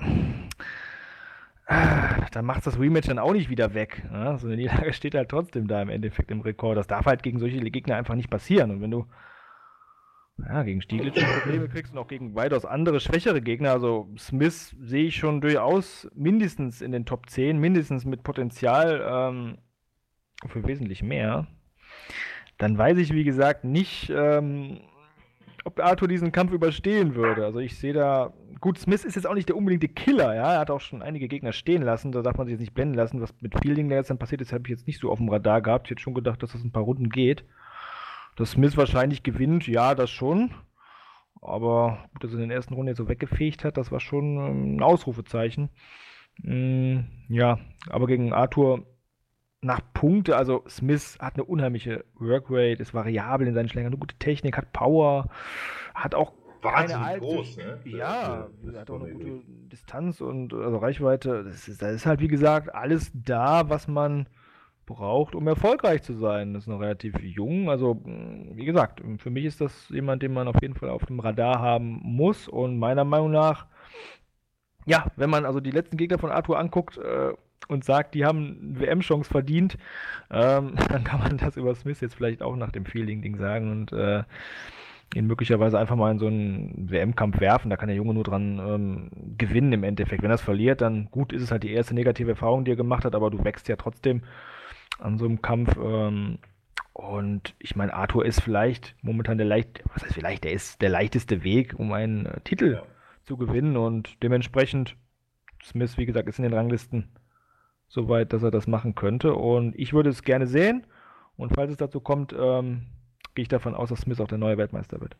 dann macht das Rematch dann auch nicht wieder weg. Ja? So eine Niederlage steht halt trotzdem da im Endeffekt im Rekord. Das darf halt gegen solche Gegner einfach nicht passieren. Und wenn du ja, gegen Stieglitz Probleme kriegst und auch gegen weitaus andere, schwächere Gegner, also Smith sehe ich schon durchaus mindestens in den Top zehn, mindestens mit Potenzial ähm, für wesentlich mehr. Dann weiß ich, wie gesagt, nicht, ähm, ob Arthur diesen Kampf überstehen würde. Also ich sehe da, gut, Smith ist jetzt auch nicht der unbedingte Killer, ja, er hat auch schon einige Gegner stehen lassen, da darf man sich jetzt nicht blenden lassen, was mit Fielding jetzt dann passiert ist, habe ich jetzt nicht so auf dem Radar gehabt, ich hätte schon gedacht, dass das ein paar Runden geht. Dass Smith wahrscheinlich gewinnt, ja, das schon, aber gut, dass er in den ersten Runden jetzt so weggefegt hat, das war schon ähm, ein Ausrufezeichen. Mm, ja, aber gegen Arthur nach Punkte, also Smith hat eine unheimliche Workrate, ist variabel in seinen Schlägern, eine gute Technik, hat Power, hat auch keine Wahnsinnig alte, groß, ne? ja, Das- das hat auch eine ist gute Distanz und also Reichweite. Das ist, das ist halt wie gesagt alles da, was man braucht, um erfolgreich zu sein. Das ist noch relativ jung, also mh, wie gesagt, für mich ist das jemand, den man auf jeden Fall auf dem Radar haben muss und meiner Meinung nach ja, wenn man also die letzten Gegner von Arthur anguckt äh, und sagt, die haben eine W M-Chance verdient, ähm, dann kann man das über Smith jetzt vielleicht auch nach dem Fielding-Ding sagen und äh, ihn möglicherweise einfach mal in so einen W M-Kampf werfen. Da kann der Junge nur dran ähm, gewinnen im Endeffekt. Wenn er es verliert, dann gut, ist es halt die erste negative Erfahrung, die er gemacht hat, aber du wächst ja trotzdem an so einem Kampf. Ähm, und ich meine, Arthur ist vielleicht momentan der leicht, was heißt vielleicht, der ist der leichteste Weg, um einen äh, Titel Ja. zu gewinnen und dementsprechend Smith, wie gesagt, ist in den Ranglisten so weit, dass er das machen könnte und ich würde es gerne sehen und falls es dazu kommt, ähm, gehe ich davon aus, dass Smith auch der neue Weltmeister wird.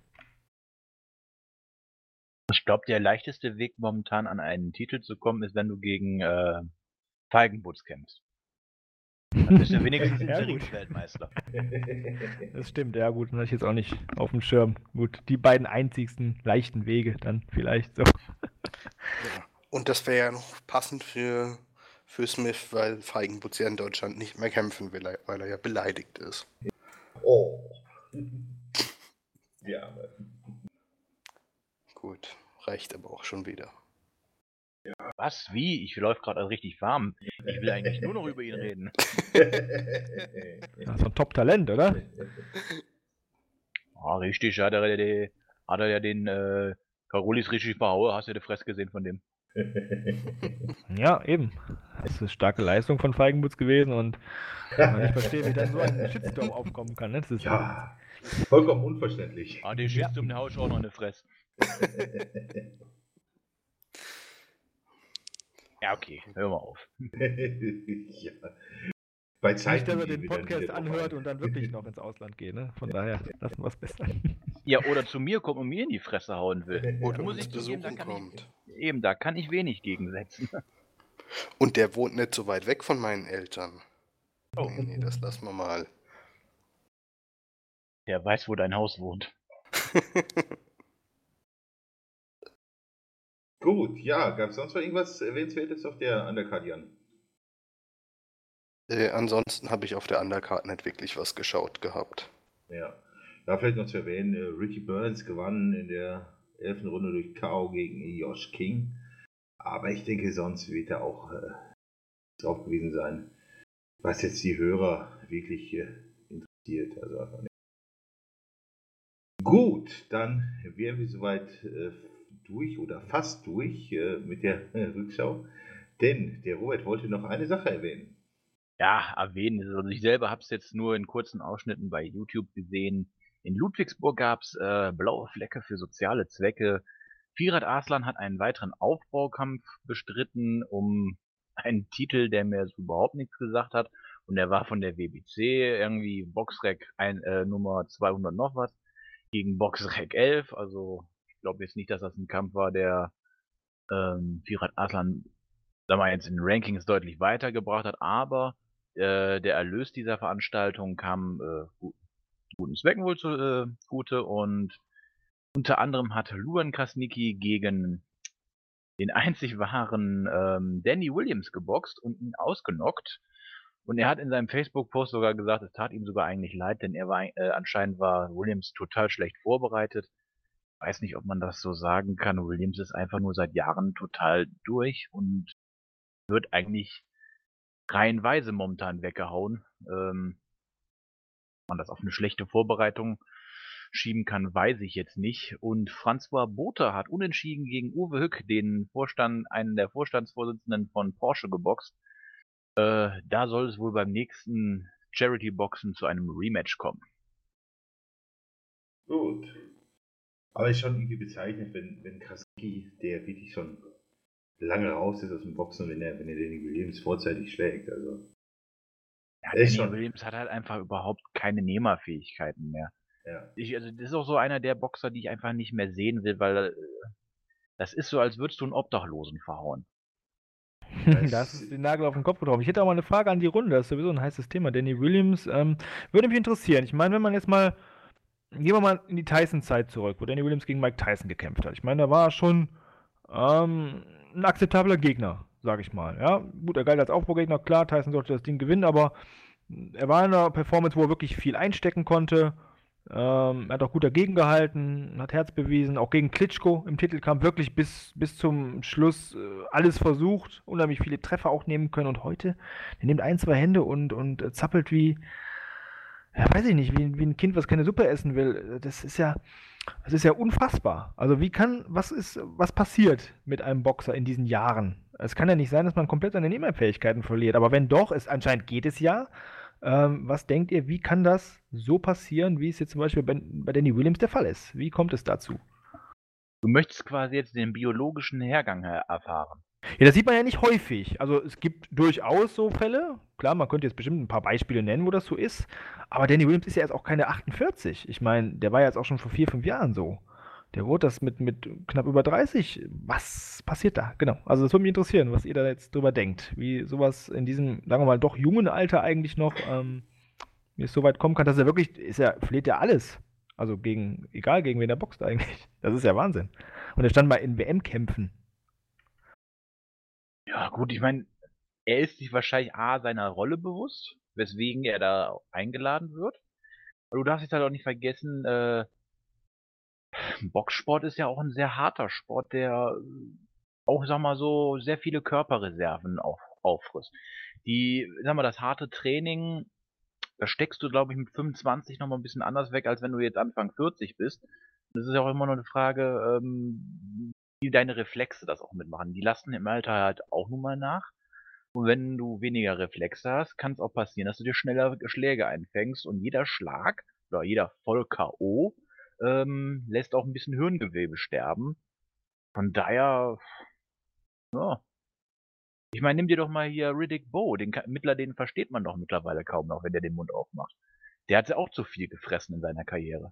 Ich glaube, der leichteste Weg momentan an einen Titel zu kommen, ist, wenn du gegen äh, Feigenbutz kämpfst. Dann bist du wenigstens Ja, gut. Interimsweltmeister. Das stimmt, ja gut, dann hatte ich jetzt auch nicht auf dem Schirm. Gut, die beiden einzigsten leichten Wege dann vielleicht so. Ja. Und das wäre ja noch passend für, für Smith, weil Feigenbutz ja in Deutschland nicht mehr kämpfen will, weil er ja beleidigt ist. Oh. Ja, Gut, reicht aber auch schon wieder. Was? Wie? Ich läuft gerade richtig warm. Ich will eigentlich nur noch über ihn reden. Das ist so ein Top-Talent, oder? Ah, richtig, hat er, der, hat er ja den äh, Karolis richtig verhauen. Hast du die Fresse gesehen von dem? Ja, eben. Das ist eine starke Leistung von Feigenbutz gewesen und man nicht verstehe, wie dann so ein Shitstorm aufkommen kann. Ne? Das ist ja, vollkommen unverständlich. Ah, den schießt um den Haus auch noch eine Fresse. Ja, okay, hör mal auf. ja. Bei Zeiten Nicht, dass er gehen den wir dann Podcast wieder drauf anhört ein. und dann wirklich noch ins Ausland geht. Ne? Von daher lassen wir es besser. Ja, oder zu mir kommt und mir in die Fresse hauen will. Oder Muss uns ich zugeben, da besuchen kann kommt. ich, eben, da kann ich wenig gegensetzen. Und der wohnt nicht so weit weg von meinen Eltern. Oh. Nee, nee, das lassen wir mal. Der weiß, wo dein Haus wohnt. Gut, ja, gab es sonst noch irgendwas Erwähnenswertes auf der Undercard, Jan? Äh, ansonsten habe ich auf der Undercard nicht wirklich was geschaut gehabt. Ja. Da vielleicht noch zu erwähnen, äh, Ricky Burns gewann in der elften Runde durch K O gegen Josh King. Aber ich denke, sonst wird er auch äh, drauf gewesen sein, was jetzt die Hörer wirklich äh, interessiert. Also einfach nicht. Gut, dann wären wir soweit äh, durch oder fast durch äh, mit der äh, Rückschau. Denn der Robert wollte noch eine Sache erwähnen. Ja, erwähnen. Also ich selber habe es jetzt nur in kurzen Ausschnitten bei YouTube gesehen. In Ludwigsburg gab es äh, blaue Flecke für soziale Zwecke. Firat Arslan hat einen weiteren Aufbaukampf bestritten um einen Titel, der mir so überhaupt nichts gesagt hat. Und der war von der W B C, irgendwie Boxrec ein, äh, Nummer zweihundert noch was, gegen Boxrec elf. Also ich glaube jetzt nicht, dass das ein Kampf war, der ähm, Firat Arslan, sagen wir jetzt in den Rankings deutlich weitergebracht hat. Aber äh, der Erlös dieser Veranstaltung kam äh, gut, guten Zwecken wohl zugute. Und unter anderem hat Luan Krasnicki gegen den einzig wahren ähm, Danny Williams geboxt und ihn ausgenockt. Und er hat in seinem Facebook-Post sogar gesagt, es tat ihm sogar eigentlich leid, denn er war äh, anscheinend war Williams total schlecht vorbereitet. Weiß nicht, ob man das so sagen kann. Williams ist einfach nur seit Jahren total durch und wird eigentlich reihenweise momentan weggehauen. Ähm, ob man das auf eine schlechte Vorbereitung schieben kann, weiß ich jetzt nicht. Und François Botha hat unentschieden gegen Uwe Hück, den Vorstand, einen der Vorstandsvorsitzenden von Porsche, geboxt. Äh, da soll es wohl beim nächsten Charity-Boxen zu einem Rematch kommen. Gut. Aber ist schon irgendwie bezeichnet, wenn, wenn Krasnicki, der wirklich schon lange raus ist aus dem Boxen, wenn er, wenn er Danny Williams vorzeitig schlägt. Also. Ja, Er ist Danny schon- Williams hat halt einfach überhaupt keine Nehmerfähigkeiten mehr. Ja. Ich, also das ist auch so einer der Boxer, die ich einfach nicht mehr sehen will, weil äh, das ist so, als würdest du einen Obdachlosen verhauen. Das- Das ist den Nagel auf den Kopf getroffen. Ich hätte auch mal eine Frage an die Runde. Das ist sowieso ein heißes Thema. Danny Williams ähm, würde mich interessieren. Ich meine, wenn man jetzt mal, gehen wir mal in die Tyson-Zeit zurück, wo Danny Williams gegen Mike Tyson gekämpft hat. Ich meine, da war er schon ähm, ein akzeptabler Gegner, sage ich mal. Ja, gut, er galt als Aufbaugegner, klar, Tyson sollte das Ding gewinnen, aber er war in einer Performance, wo er wirklich viel einstecken konnte. Ähm, er hat auch gut dagegen gehalten, hat Herz bewiesen, auch gegen Klitschko im Titelkampf wirklich bis, bis zum Schluss äh, alles versucht, unheimlich viele Treffer auch nehmen können. Und heute, der nimmt ein, zwei Hände und, und äh, zappelt wie, ja, weiß ich nicht, wie, wie ein Kind, was keine Suppe essen will. Das ist ja, das ist ja unfassbar. Also wie kann, was ist, was passiert mit einem Boxer in diesen Jahren? Es kann ja nicht sein, dass man komplett seine Nehmerfähigkeiten verliert. Aber wenn doch, es anscheinend geht es ja. Ähm, was denkt ihr, wie kann das so passieren, wie es jetzt zum Beispiel bei, bei Danny Williams der Fall ist? Wie kommt es dazu? Du möchtest quasi jetzt den biologischen Hergang äh, erfahren. Ja, das sieht man ja nicht häufig. Also es gibt durchaus so Fälle. Klar, man könnte jetzt bestimmt ein paar Beispiele nennen, wo das so ist. Aber Danny Williams ist ja jetzt auch keine achtundvierzig. Ich meine, der war ja jetzt auch schon vor vier, fünf Jahren so. Der wurde das mit, mit knapp über dreißig. Was passiert da? Genau. Also das würde mich interessieren, was ihr da jetzt drüber denkt. Wie sowas in diesem, sagen wir mal, doch jungen Alter eigentlich noch, ähm, wie es so weit kommen kann, dass er wirklich, ist ja, verliert ja alles. Also gegen, egal gegen wen er boxt eigentlich. Das ist ja Wahnsinn. Und er stand mal in W M-Kämpfen. Ja, gut, ich meine, er ist sich wahrscheinlich A, seiner Rolle bewusst, weswegen er da eingeladen wird. Aber du darfst jetzt halt auch nicht vergessen, äh, Boxsport ist ja auch ein sehr harter Sport, der äh, auch, sag mal so, sehr viele Körperreserven auf, auffrisst. Die, sag mal, das harte Training, da steckst du, glaube ich, mit fünfundzwanzig noch mal ein bisschen anders weg, als wenn du jetzt Anfang vierzig bist. Das ist ja auch immer nur eine Frage, ähm, wie deine Reflexe das auch mitmachen. Die lassen im Alter halt auch nun mal nach. Und wenn du weniger Reflexe hast, kann es auch passieren, dass du dir schneller Schläge einfängst und jeder Schlag oder jeder Voll-K O ähm, lässt auch ein bisschen Hirngewebe sterben. Von daher, ja. Ich meine, nimm dir doch mal hier Riddick Bowe, den Ka- Mittler, den versteht man doch mittlerweile kaum noch, wenn der den Mund aufmacht. Der hat ja auch zu viel gefressen in seiner Karriere.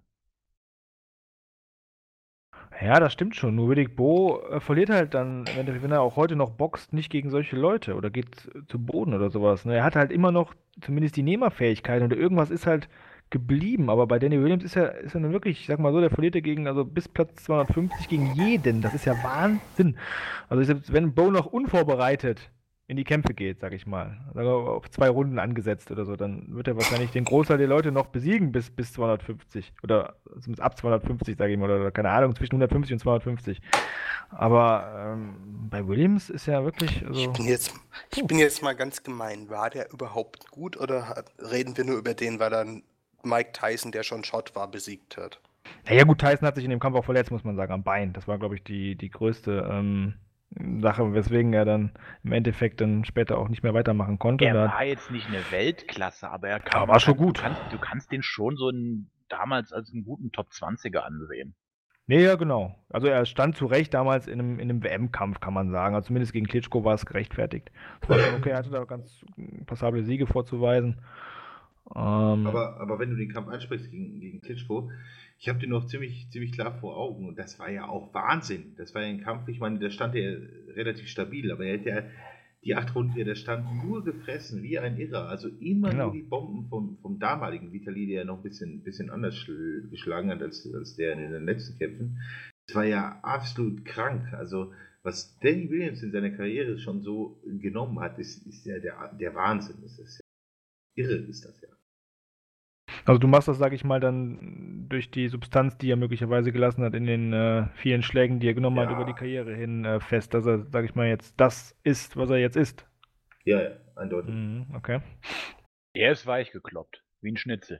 Ja, das stimmt schon. Nur Riddick Bowe äh, verliert halt dann, wenn er, wenn er auch heute noch boxt, nicht gegen solche Leute oder geht äh, zu Boden oder sowas. Ne? Er hat halt immer noch zumindest die Nehmerfähigkeit und irgendwas ist halt geblieben. Aber bei Danny Williams ist er, ist er nun wirklich, ich sag mal so, der verliert ja gegen, also bis Platz zweihundertfünfzig gegen jeden. Das ist ja Wahnsinn. Also selbst wenn Bo noch unvorbereitet in die Kämpfe geht, sag ich mal, sagen wir auf zwei Runden angesetzt oder so, dann wird er wahrscheinlich den Großteil der Leute noch besiegen bis, bis zweihundertfünfzig oder zumindest ab zweihundertfünfzig, sage ich mal, oder keine Ahnung, zwischen hundertfünfzig und zweihundertfünfzig. Aber ähm, bei Williams ist ja wirklich, Ich also, bin jetzt, ich bin jetzt mal ganz gemein. War der überhaupt gut oder hat, reden wir nur über den, weil dann Mike Tyson, der schon Schott war, besiegt hat? naja gut, Tyson hat sich in dem Kampf auch verletzt, muss man sagen, am Bein. Das war, glaube ich, die, die größte ähm, Sache, weswegen er dann im Endeffekt dann später auch nicht mehr weitermachen konnte. Er Da- war jetzt nicht eine Weltklasse, aber er kann, Aber war schon du gut. kannst, du kannst den schon so einen, damals als einen guten Top zwanziger ansehen. Nee, ja, genau. Also er stand zu Recht damals in einem, in einem W M-Kampf, kann man sagen. Also zumindest gegen Klitschko war es gerechtfertigt. Das war schon okay, er hatte da ganz passable Siege vorzuweisen. Ähm, Aber, aber wenn du den Kampf ansprichst gegen, gegen Klitschko, ich habe den noch ziemlich, ziemlich klar vor Augen und das war ja auch Wahnsinn. Das war ja ein Kampf, ich meine, da stand er relativ stabil, aber er hat ja die acht Runden, die er da stand, nur gefressen, wie ein Irrer. Also immer Genau. nur die Bomben vom, vom damaligen Vitali, der ja noch ein bisschen, bisschen anders schl- geschlagen hat als, als der in den letzten Kämpfen. Das war ja absolut krank. Also was Danny Williams in seiner Karriere schon so genommen hat, ist, ist ja der, der Wahnsinn. Das ist ja irre, ist das ja. also du machst das, sage ich mal, dann durch die Substanz, die er möglicherweise gelassen hat in den äh, vielen Schlägen, die er genommen hat Ja. über die Karriere hin, äh, fest, dass er, sage ich mal, jetzt das ist, was er jetzt ist. Ja, ja, eindeutig. Mhm, okay. Er ist weich gekloppt, wie ein Schnitzel.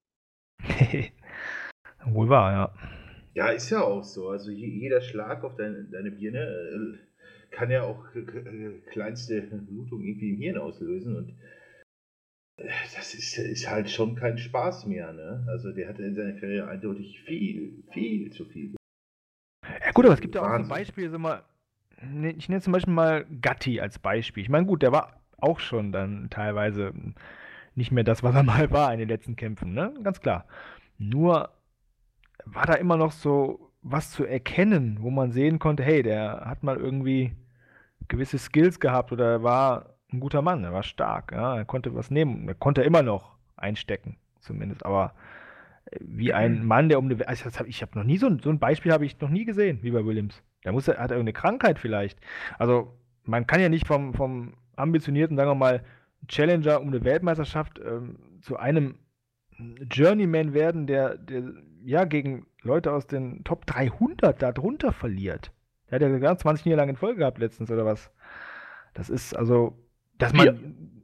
Wohl wahr, ja. Ja, ist ja auch so. Also je, jeder Schlag auf deine, deine Birne äh, kann ja auch äh, äh, kleinste Blutung irgendwie im Hirn auslösen und äh, das ist, ist halt schon kein Spaß mehr. Ne? Also der hatte in seiner Karriere eindeutig viel, viel zu viel. Ja gut, aber es gibt ja auch so Wahnsinn. Beispiele, sag mal, ne- ich nenne zum Beispiel mal Gatti als Beispiel. Ich meine, gut, der war auch schon dann teilweise nicht mehr das, was er mal war in den letzten Kämpfen, ne? Ganz klar. Nur war da immer noch so was zu erkennen, wo man sehen konnte, hey, der hat mal irgendwie gewisse Skills gehabt oder er war ein guter Mann, er war stark, ja, er konnte was nehmen, er konnte immer noch einstecken, zumindest, aber äh, wie ein Mann, der um eine, also das hab, ich habe noch nie so ein, so ein Beispiel habe ich noch nie gesehen, wie bei Williams. Der muss, hat er irgendeine Krankheit vielleicht. Also man kann ja nicht vom, vom ambitionierten, sagen wir mal, Challenger um eine Weltmeisterschaft ähm, zu einem Journeyman werden, der, der ja gegen Leute aus den Top dreihundert da drunter verliert. Der hat ja sogar zwanzig Niederlagen in Folge gehabt letztens oder was. Das ist also, dass man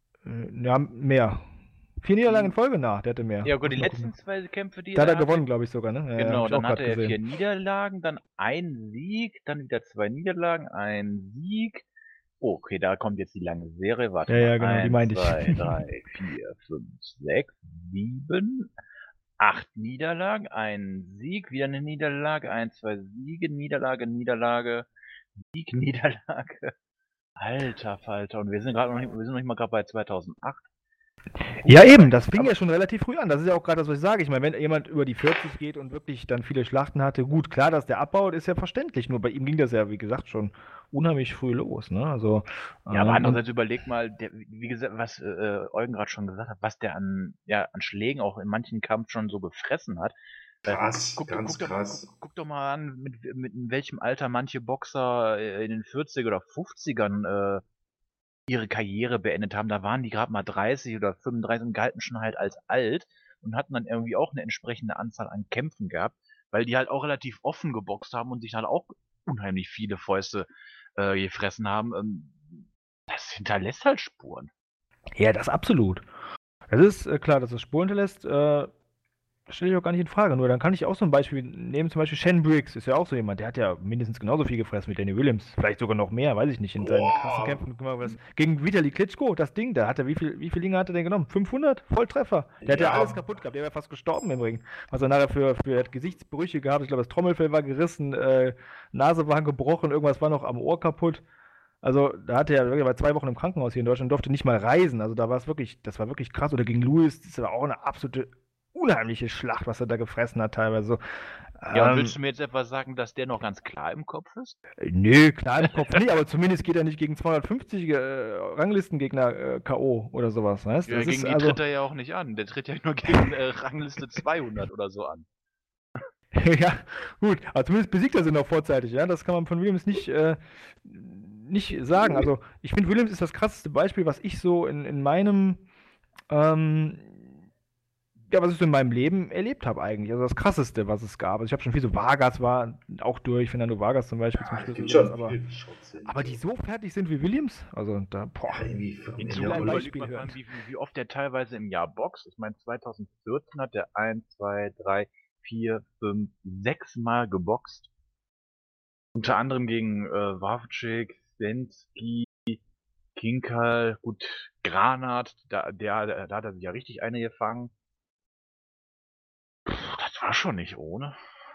äh, ja mehr. Vier Niederlagen in Folge nach, der hatte mehr. Ja gut, die Muss mal letzten gucken. zwei Kämpfe, die Da hat er hatte- gewonnen, glaube ich sogar, ne? Ja, ja, Genau, hab ich dann auch hatte grad er vier gesehen. Niederlagen, dann ein Sieg, dann wieder zwei Niederlagen, ein Sieg. Oh, okay, da kommt jetzt die lange Serie. Warte Ja, mal. ja, genau, die Eins, meinte ich. zwei, drei, vier, fünf, sechs, sieben, acht Niederlagen, ein Sieg, wieder eine Niederlage, ein, zwei Siege, Niederlage, Niederlage, Sieg, Niederlage. Alter Falter, und wir sind gerade noch nicht, wir sind noch nicht mal gerade bei zweitausendacht. Ja, eben, das fing ja schon relativ früh an. Das ist ja auch gerade das, was ich sage. Ich meine, wenn jemand über die vierzig geht und wirklich dann viele Schlachten hatte, gut, klar, dass der abbaut, ist ja verständlich. Nur bei ihm ging das ja, wie gesagt, schon unheimlich früh los. Ne? Also, Ja, aber ähm, andererseits überleg mal, der, wie gesagt, was äh, Eugen gerade schon gesagt hat, was der an, ja, an Schlägen auch in manchen Kampf schon so gefressen hat. Äh, Krass, guck, ganz guck, krass. Doch mal, guck, guck doch mal an, mit, mit in welchem Alter manche Boxer äh, in den vierziger oder fünfzigern äh, ihre Karriere beendet haben. Da waren die gerade mal dreißig oder fünfunddreißig und galten schon halt als alt und hatten dann irgendwie auch eine entsprechende Anzahl an Kämpfen gehabt, weil die halt auch relativ offen geboxt haben und sich halt auch unheimlich viele Fäuste äh, gefressen haben. Ähm, das hinterlässt halt Spuren. ja, das absolut. Es ist äh, klar, dass es Spuren hinterlässt. Äh, stelle ich auch gar nicht in Frage. Nur dann kann ich auch so ein Beispiel nehmen. Zum Beispiel Shen Briggs ist ja auch so jemand, der hat ja mindestens genauso viel gefressen wie Danny Williams. Vielleicht sogar noch mehr, weiß ich nicht. In seinen Boah. krassen Kämpfen. Guck mal, was- Gegen Vitali Klitschko, das Ding, da hat er, wie viel, wie viel Dinge hat er denn genommen? fünfhundert? Volltreffer. Der hat ja Ja. alles kaputt gehabt. Der wäre fast gestorben im Ring. Was er nachher für, für er hat Gesichtsbrüche gehabt. Ich glaube, das Trommelfell war gerissen, äh, Nase war gebrochen, irgendwas war noch am Ohr kaputt. Also, da hatte er wirklich, war zwei Wochen im Krankenhaus hier in Deutschland, durfte nicht mal reisen. Also, da war es wirklich, das war wirklich krass. Oder gegen Lewis, das war auch eine absolute unheimliche Schlacht, was er da gefressen hat teilweise. So, Ja, und ähm, willst du mir jetzt etwa sagen, dass der noch ganz klar im Kopf ist? nö, klar im Kopf nicht, aber zumindest geht er nicht gegen zweihundertfünfzig äh, Ranglistengegner äh, K O oder sowas, weißt? Ja, Das gegen ist die also, tritt er ja auch nicht an. Der tritt ja nur gegen äh, Rangliste zweihundert oder so an. ja, gut, aber zumindest besiegt er sie noch vorzeitig, ja, das kann man von Williams nicht, äh, nicht sagen. Also, ich finde, Williams ist das krasseste Beispiel, was ich so in, in meinem, ähm, ja, was ich so in meinem Leben erlebt habe eigentlich. Also das krasseste, was es gab. Also ich habe schon viel so Vargas war auch durch, Fernando Vargas zum Beispiel zum Ja, es Schluss. gibt oder sowas, schon aber, viele, die Schrott sind. aber die so fertig sind wie Williams, also da, boah. Ja, irgendwie vom Hinzu Ende ein kommt, auch Beispiel überleg mal, hören. wie, wie oft der teilweise im Jahr boxt. Ich meine, zweitausendvierzehn hat der eins, zwei, drei, vier, fünf, sechs Mal geboxt. Unter anderem gegen äh, Wawczyk, Sensky, Kinkal, gut, Granat, da, der, der, da hat er sich ja richtig eine gefangen. Puh, das war schon nicht ohne.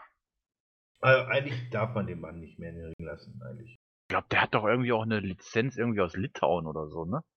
Also eigentlich darf man den Mann nicht mehr in den Ring lassen, eigentlich. Ich glaube, der hat doch irgendwie auch eine Lizenz irgendwie aus Litauen oder so, ne?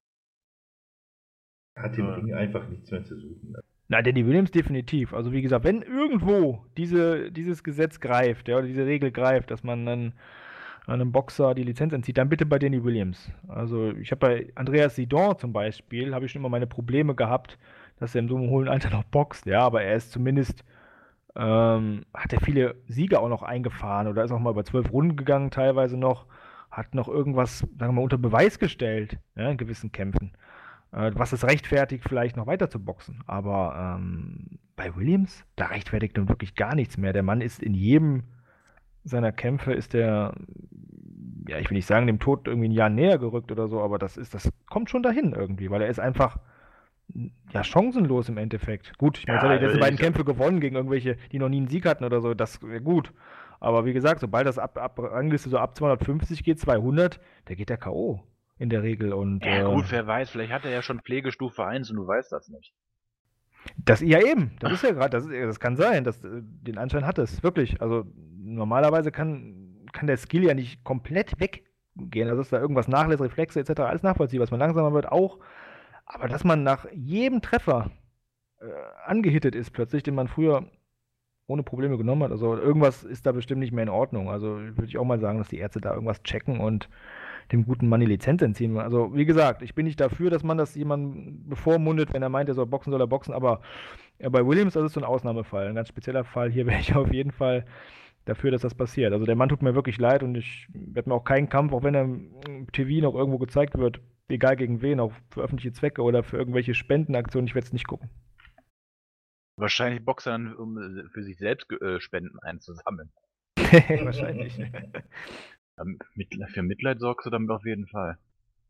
Er hat im Ja. Ring einfach nichts mehr zu suchen. Na, Danny Williams definitiv. Also wie gesagt, wenn irgendwo diese, dieses Gesetz greift, ja, oder diese Regel greift, dass man dann einem Boxer die Lizenz entzieht, dann bitte bei Danny Williams. Also ich habe bei Andreas Sidon zum Beispiel, habe ich schon immer meine Probleme gehabt, dass er im so einem hohen Alter noch boxt, ja, aber er ist zumindest, ähm, hat er viele Siege auch noch eingefahren oder ist auch mal über zwölf Runden gegangen teilweise noch, hat noch irgendwas, sagen wir mal, unter Beweis gestellt, ja, in gewissen Kämpfen. Äh, was es rechtfertigt, vielleicht noch weiter zu boxen. Aber ähm, bei Williams, da rechtfertigt nun wirklich gar nichts mehr. Der Mann ist in jedem seiner Kämpfe, ist der, ja, ich will nicht sagen, dem Tod irgendwie ein Jahr näher gerückt oder so, aber das ist, das kommt schon dahin irgendwie, weil er ist einfach, ja, chancenlos im Endeffekt. Gut, ich meine, jetzt Ja, hat er die letzten äh, beiden ich- Kämpfe gewonnen gegen irgendwelche, die noch nie einen Sieg hatten oder so, das wäre gut. Aber wie gesagt, sobald das ab, ab Rangliste so ab zweihundertfünfzig geht, zweihundert, der geht der K O in der Regel. Und Ja, äh, gut, wer weiß, vielleicht hat er ja schon Pflegestufe eins und du weißt das nicht. das, ja eben, das ist ja gerade, das, ist- das kann sein, das, äh, den Anschein hat es, wirklich. Also normalerweise kann, kann der Skill ja nicht komplett weggehen, also ist da irgendwas nachlässt, Reflexe et cetera, alles nachvollziehbar, dass man langsamer wird auch, aber dass man nach jedem Treffer äh, angehittet ist plötzlich, den man früher ohne Probleme genommen hat, also irgendwas ist da bestimmt nicht mehr in Ordnung, also würde ich auch mal sagen, dass die Ärzte da irgendwas checken und dem guten Mann die Lizenz entziehen. Also, wie gesagt, ich bin nicht dafür, dass man das jemandem bevormundet, wenn er meint, er soll boxen, soll er boxen, aber ja, bei Williams, das ist so ein Ausnahmefall, ein ganz spezieller Fall. Hier wäre ich auf jeden Fall dafür, dass das passiert. Also, der Mann tut mir wirklich leid und ich werde mir auch keinen Kampf, auch wenn er im T V noch irgendwo gezeigt wird, egal gegen wen, auch für öffentliche Zwecke oder für irgendwelche Spendenaktionen, ich werde es nicht gucken. Wahrscheinlich boxt er dann, um äh, für sich selbst äh, Spenden einzusammeln. Wahrscheinlich. Ja, Mitleid, für Mitleid sorgst du damit auf jeden Fall.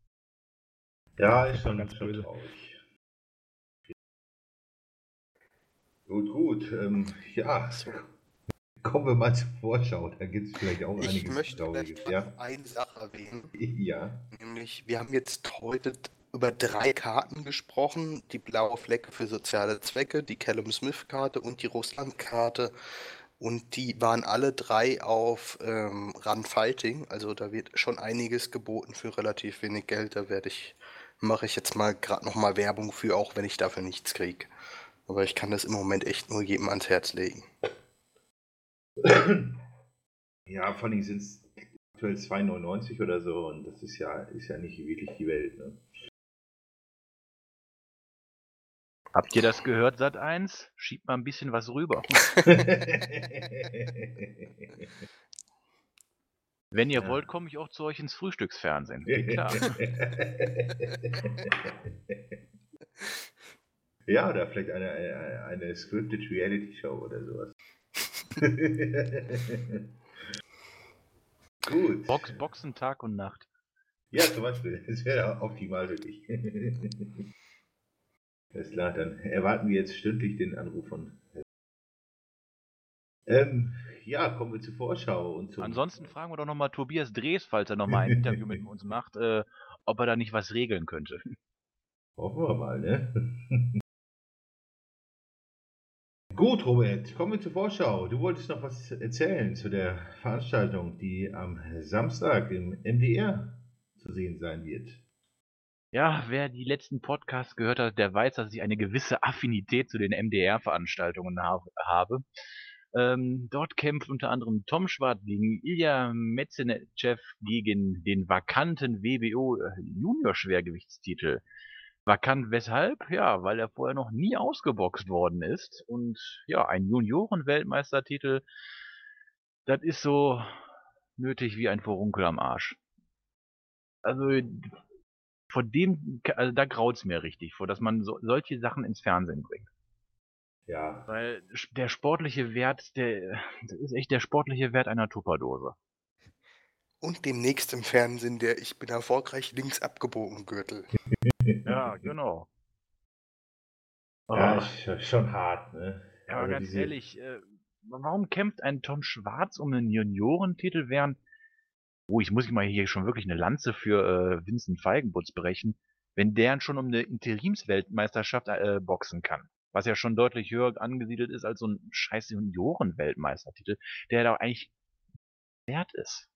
Ja, das ist war schon, ganz schon böse. traurig. Gut, gut. Ähm, ja, So. kommen wir mal zur Vorschau. Da gibt es vielleicht auch Ich einiges möchte Trauriges. vielleicht Ja? noch eine Sache erwähnen, Ja. nämlich wir haben jetzt heute über drei Karten gesprochen, die blaue Flecke für soziale Zwecke, die Callum Smith-Karte und die Russland-Karte. Und die waren alle drei auf ähm, Run Fighting, also da wird schon einiges geboten für relativ wenig Geld. Da werde ich, mache ich jetzt mal gerade nochmal Werbung für, auch wenn ich dafür nichts kriege. Aber ich kann das im Moment echt nur jedem ans Herz legen. Ja, vor allem sind es aktuell zwei neunundneunzig oder so und das ist ja, ist ja nicht wirklich die Welt. Ne? Habt ihr das gehört, Sat eins? Schiebt mal ein bisschen was rüber. Wenn ihr Ja. wollt, komme ich auch zu euch ins Frühstücksfernsehen. Geht klar. Ja, oder vielleicht eine, eine, eine scripted Reality Show oder sowas. Gut. Box, Boxen Tag und Nacht. Ja, zum Beispiel. Das wäre optimal wirklich. Alles klar, dann erwarten wir jetzt stündlich den Anruf von. Ähm, ja, kommen wir zur Vorschau. Und zum Ansonsten fragen wir doch nochmal Tobias Drees, falls er nochmal ein Interview mit uns macht, äh, ob er da nicht was regeln könnte. Hoffen wir mal, ne? Gut, Robert, kommen wir zur Vorschau. Du wolltest noch was erzählen zu der Veranstaltung, die am Samstag im M D R zu sehen sein wird. Ja, wer die letzten Podcasts gehört hat, der weiß, dass ich eine gewisse Affinität zu den M D R-Veranstaltungen ha habe. Ähm, dort kämpft unter anderem Tom Schwarz gegen Ilja Metzenetschew gegen den vakanten W B O äh, Junior-Schwergewichtstitel. Vakant weshalb? Ja, weil er vorher noch nie ausgeboxt worden ist. Und ja, ein Junioren-Weltmeistertitel, das ist so nötig wie ein Furunkel am Arsch. Also vor dem, also da graut's mir richtig vor, dass man so, solche Sachen ins Fernsehen bringt. Ja. Weil der sportliche Wert, der, das ist echt der sportliche Wert einer Tupperdose. Und demnächst im Fernsehen der Ich bin erfolgreich links abgebogen Gürtel. Ja, genau. Ja, Oh. ist schon hart, ne? Ja, aber Also ganz diese, ehrlich, äh, warum kämpft ein Tom Schwarz um einen Juniorentitel, während, oh, ich muss mal hier schon wirklich eine Lanze für äh, Vincent Feigenbutz brechen, wenn der schon um eine Interimsweltmeisterschaft äh, boxen kann. Was ja schon deutlich höher angesiedelt ist als so ein scheiß Junioren-Weltmeistertitel, der da eigentlich wert ist.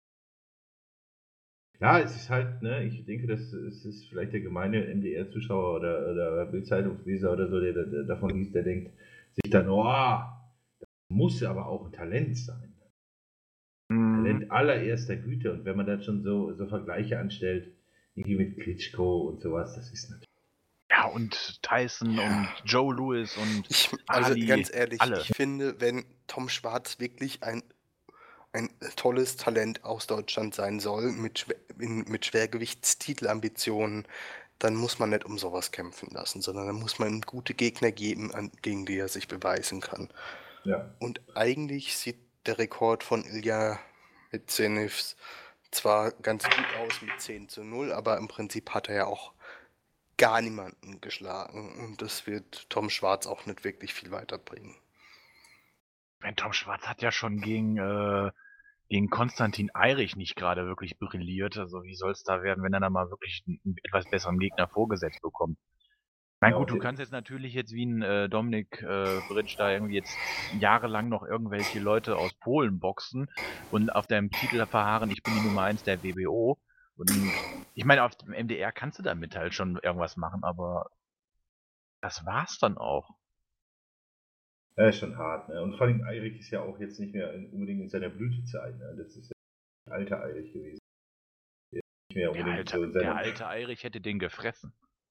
ja, es ist halt, ne, ich denke, das es ist vielleicht der gemeine M D R-Zuschauer oder, oder Bildzeitungsleser oder so, der, der, der davon liest, der denkt sich dann, oh, das muss aber auch ein Talent sein. Mhm. Talent allererster Güte. Und wenn man dann schon so, so Vergleiche anstellt, irgendwie mit Klitschko und sowas, das ist natürlich. Ja, und Tyson Ja. und Joe Louis und Ich, also Ali, ganz ehrlich, alle. ich finde, wenn Tom Schwarz wirklich ein, ein tolles Talent aus Deutschland sein soll, mit, Schwer, in, mit Schwergewichtstitelambitionen, dann muss man nicht um sowas kämpfen lassen, sondern dann muss man ihm gute Gegner geben, an, gegen die er sich beweisen kann. Ja. Und eigentlich sieht der Rekord von Ilja Metzenevs zwar ganz gut aus mit zehn zu null, aber im Prinzip hat er ja auch gar niemanden geschlagen. Und das wird Tom Schwarz auch nicht wirklich viel weiterbringen. Wenn Tom Schwarz hat ja schon gegen, äh, gegen Konstantin Eirich nicht gerade wirklich brilliert. Also wie soll es da werden, wenn er da mal wirklich einen, einen etwas besseren Gegner vorgesetzt bekommt? Na Ja, gut, du und- kannst jetzt natürlich jetzt wie ein äh, Dominik äh, Bridge da irgendwie jetzt jahrelang noch irgendwelche Leute aus Polen boxen und auf deinem Titel verharren, ich bin die Nummer eins der W B O. Und ich meine, auf dem M D R kannst du damit halt schon irgendwas machen, aber das war's dann auch. Ja, ist schon hart, ne? Und vor allem Eirik ist ja auch jetzt nicht mehr in, unbedingt in seiner Blütezeit, ne? Das ist ja der alte Eirik gewesen. Der ist nicht mehr Der unbedingt so alte, in seiner. der alte Eirich hätte den gefressen.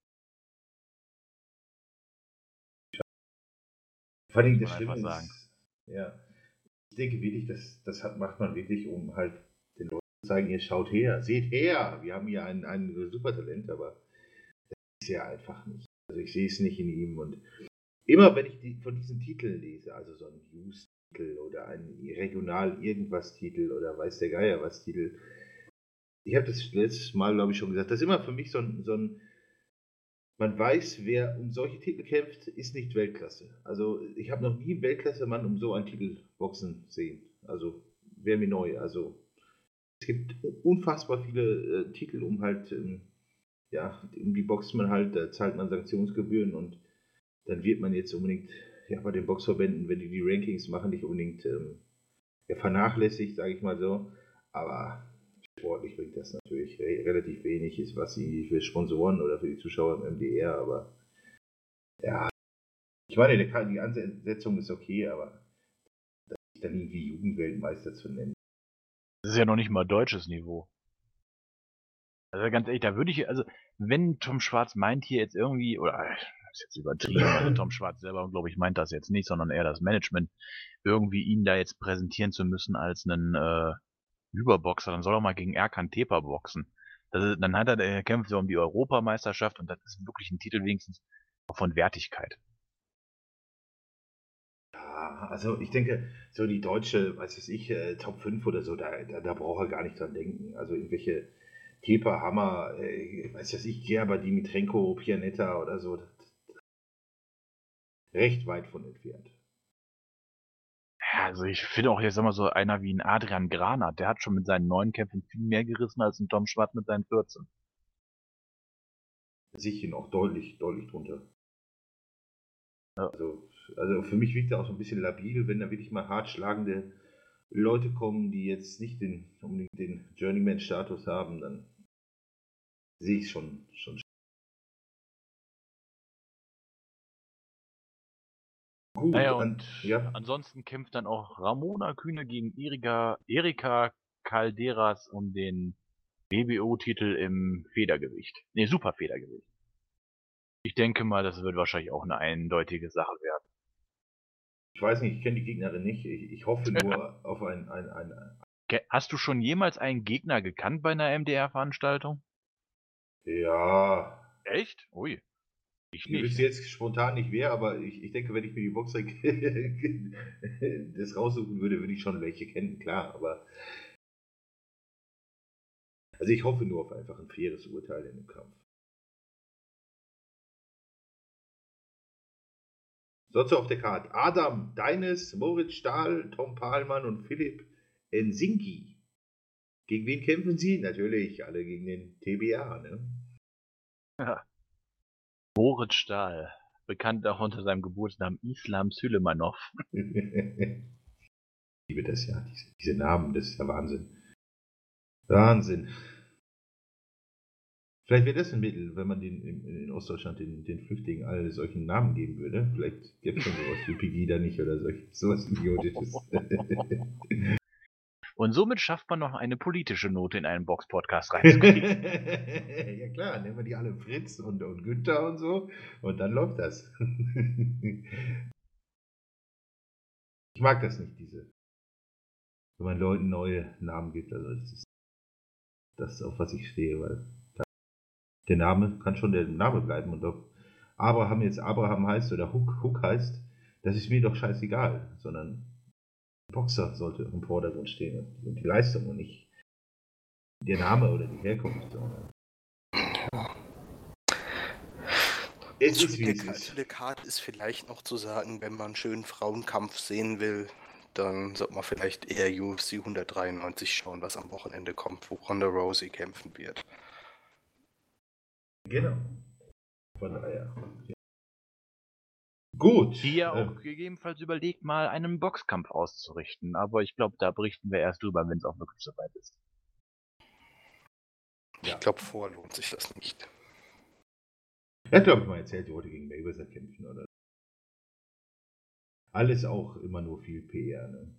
Vor allem Muss das man Schlimme einfach sagen. ist, ja, ich denke wirklich, das, das hat, macht man wirklich, um halt den Leuten zu zeigen, ihr schaut her, seht her, wir haben hier ein, ein Supertalent, aber das ist ja einfach nicht. Also ich sehe es nicht in ihm und immer wenn ich die, von diesen Titeln lese, also so ein News-Titel oder ein Regional-Irgendwas-Titel oder weiß der Geier was Titel, ich habe das letztes Mal, glaube ich, schon gesagt, das ist immer für mich so ein, so ein man weiß, wer um solche Titel kämpft, ist nicht Weltklasse. Also ich habe noch nie einen Weltklasse-Mann um so einen Titel boxen sehen. Also wäre mir neu. Also es gibt unfassbar viele äh, Titel, um halt, ähm, ja, um die boxt man halt, da zahlt man Sanktionsgebühren und dann wird man jetzt unbedingt, ja, bei den Boxverbänden, wenn die die Rankings machen, nicht unbedingt ähm, ja, vernachlässigt, sage ich mal so. Aber sportlich bringt das natürlich re relativ wenig, ist was sie für Sponsoren oder für die Zuschauer im M D R, aber ja, ich meine, die, die Ansetzung ist okay, aber sich dann irgendwie Jugendweltmeister zu nennen. Das ist ja noch nicht mal deutsches Niveau. Also ganz ehrlich, da würde ich, also wenn Tom Schwarz meint hier jetzt irgendwie, oder äh, das ist jetzt übertrieben, also Tom Schwarz selber, glaube ich, meint das jetzt nicht, sondern eher das Management, irgendwie ihn da jetzt präsentieren zu müssen als einen äh, Überboxer, dann soll er mal gegen Erkan Tepa boxen. Das ist, dann hat er, er kämpft so um die Europameisterschaft und das ist wirklich ein Titel wenigstens auch von Wertigkeit. Ja, also ich denke, so die deutsche, weiß es ich, äh, Top fünf oder so, da, da, da braucht er gar nicht dran denken. Also irgendwelche Tepa, Hammer, äh, weiß was ich, Gerber, Dimitrenko, Pianetta oder so, das, recht weit von entfernt. Ja, also ich finde auch jetzt sag mal so einer wie ein Adrian Granat, der hat schon mit seinen neun Kämpfen viel mehr gerissen als ein Tom Schwarz mit seinen vierzehn. Sich ihn auch deutlich, deutlich drunter. Ja. Also, also für mich wirkt er auch so ein bisschen labil, wenn da wirklich mal hart schlagende Leute kommen, die jetzt nicht den, unbedingt den Journeyman-Status haben, dann sehe ich schon, schon. Gut, Naja, an, und ja. ansonsten kämpft dann auch Ramona Kühne gegen Erika, Erika Calderas um den B B O-Titel im Federgewicht. Nee, Superfedergewicht. Ich denke mal, das wird wahrscheinlich auch eine eindeutige Sache werden. Ich weiß nicht, ich kenne die Gegnerin nicht. Ich, ich hoffe nur auf ein, ein, ein, Ke- Hast du schon jemals einen Gegner gekannt bei einer M D R-Veranstaltung? ja, Echt? Ui, ich ich nicht. wüsste jetzt spontan nicht wer, aber ich, ich denke, wenn ich mir die Boxer das raussuchen würde, würde ich schon welche kennen, klar, aber also ich hoffe nur auf einfach ein faires Urteil in dem Kampf. Sonst auf der Karte Adam Deines, Moritz Stahl, Tom Pahlmann und Philipp Nsinki. Gegen wen kämpfen sie? Natürlich alle gegen den T B A, ne? Ja. Moritz Stahl, bekannt auch unter seinem Geburtsnamen Islam Süleymanov. Ich liebe das ja, diese, diese Namen, das ist ja Wahnsinn. Wahnsinn. Vielleicht wäre das ein Mittel, wenn man den, in, in Ostdeutschland den, den Flüchtlingen alle solchen Namen geben würde. Vielleicht gäbe es schon sowas wie Pegida nicht oder solch, sowas Idiotisches. Und somit schafft man noch eine politische Note in einen Box-Podcast reinzukriegen. Ja klar, nehmen wir die alle Fritz und, und Günther und so und dann läuft das. Ich mag das nicht, diese, wenn man Leuten neue Namen gibt. Also das ist das, auf was ich stehe, weil der Name kann schon der Name bleiben und ob Abraham jetzt Abraham heißt oder Hook Hook heißt, das ist mir doch scheißegal, sondern der Boxer sollte im Vordergrund stehen und die Leistung und nicht der Name oder die Herkunft. Sondern es Zu ist wie der, es Ka- ist. zu der Karte ist vielleicht noch zu sagen, wenn man einen schönen Frauenkampf sehen will, dann sollte man vielleicht eher U F C hundertdreiundneunzig schauen, was am Wochenende kommt, wo Ronda Rousey kämpfen wird. Genau. Von daher. Ja. Gut. Die ja äh, auch gegebenenfalls überlegt, mal einen Boxkampf auszurichten. Aber ich glaube, da berichten wir erst drüber, wenn es auch wirklich soweit ist. Ja. Ich glaube, vor lohnt sich das nicht. Er hat, glaube ich, mal erzählt, die wollte gegen Mayweather kämpfen, oder? Alles auch immer nur viel P R, ne?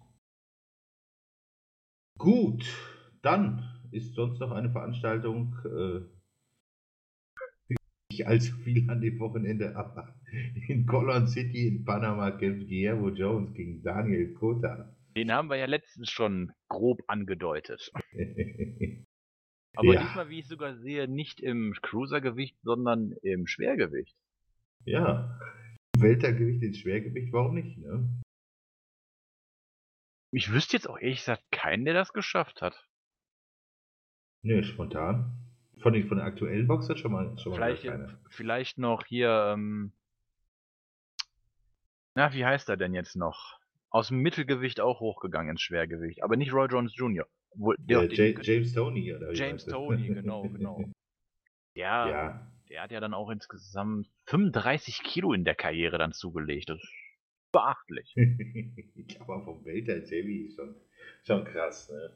Gut, dann ist sonst noch eine Veranstaltung, äh, nicht allzu viel an dem Wochenende, aber in Colon City in Panama kämpft Guillermo Jones gegen Daniel Cota. Den haben wir ja letztens schon grob angedeutet. Aber Ja. diesmal, wie ich sogar sehe, nicht im Cruisergewicht, sondern im Schwergewicht. Ja, Weltergewicht ins Schwergewicht, warum nicht, ne? Ich wüsste jetzt auch ehrlich gesagt keinen, der das geschafft hat. Ne, spontan. Von den, von den aktuellen Boxern schon mal, schon mal gar Vielleicht, keine. vielleicht noch hier, ähm, na, wie heißt er denn jetzt noch? Aus dem Mittelgewicht auch hochgegangen ins Schwergewicht, aber nicht Roy Jones Junior Wo, der, Äh, den, Ja- James Toney, oder wie James meinst du? Toney, genau, genau. Der, Ja. der hat ja dann auch insgesamt fünfunddreißig Kilo in der Karriere dann zugelegt. Das ist beachtlich. Aber vom Welter ins Heavy ist schon, schon krass, ne?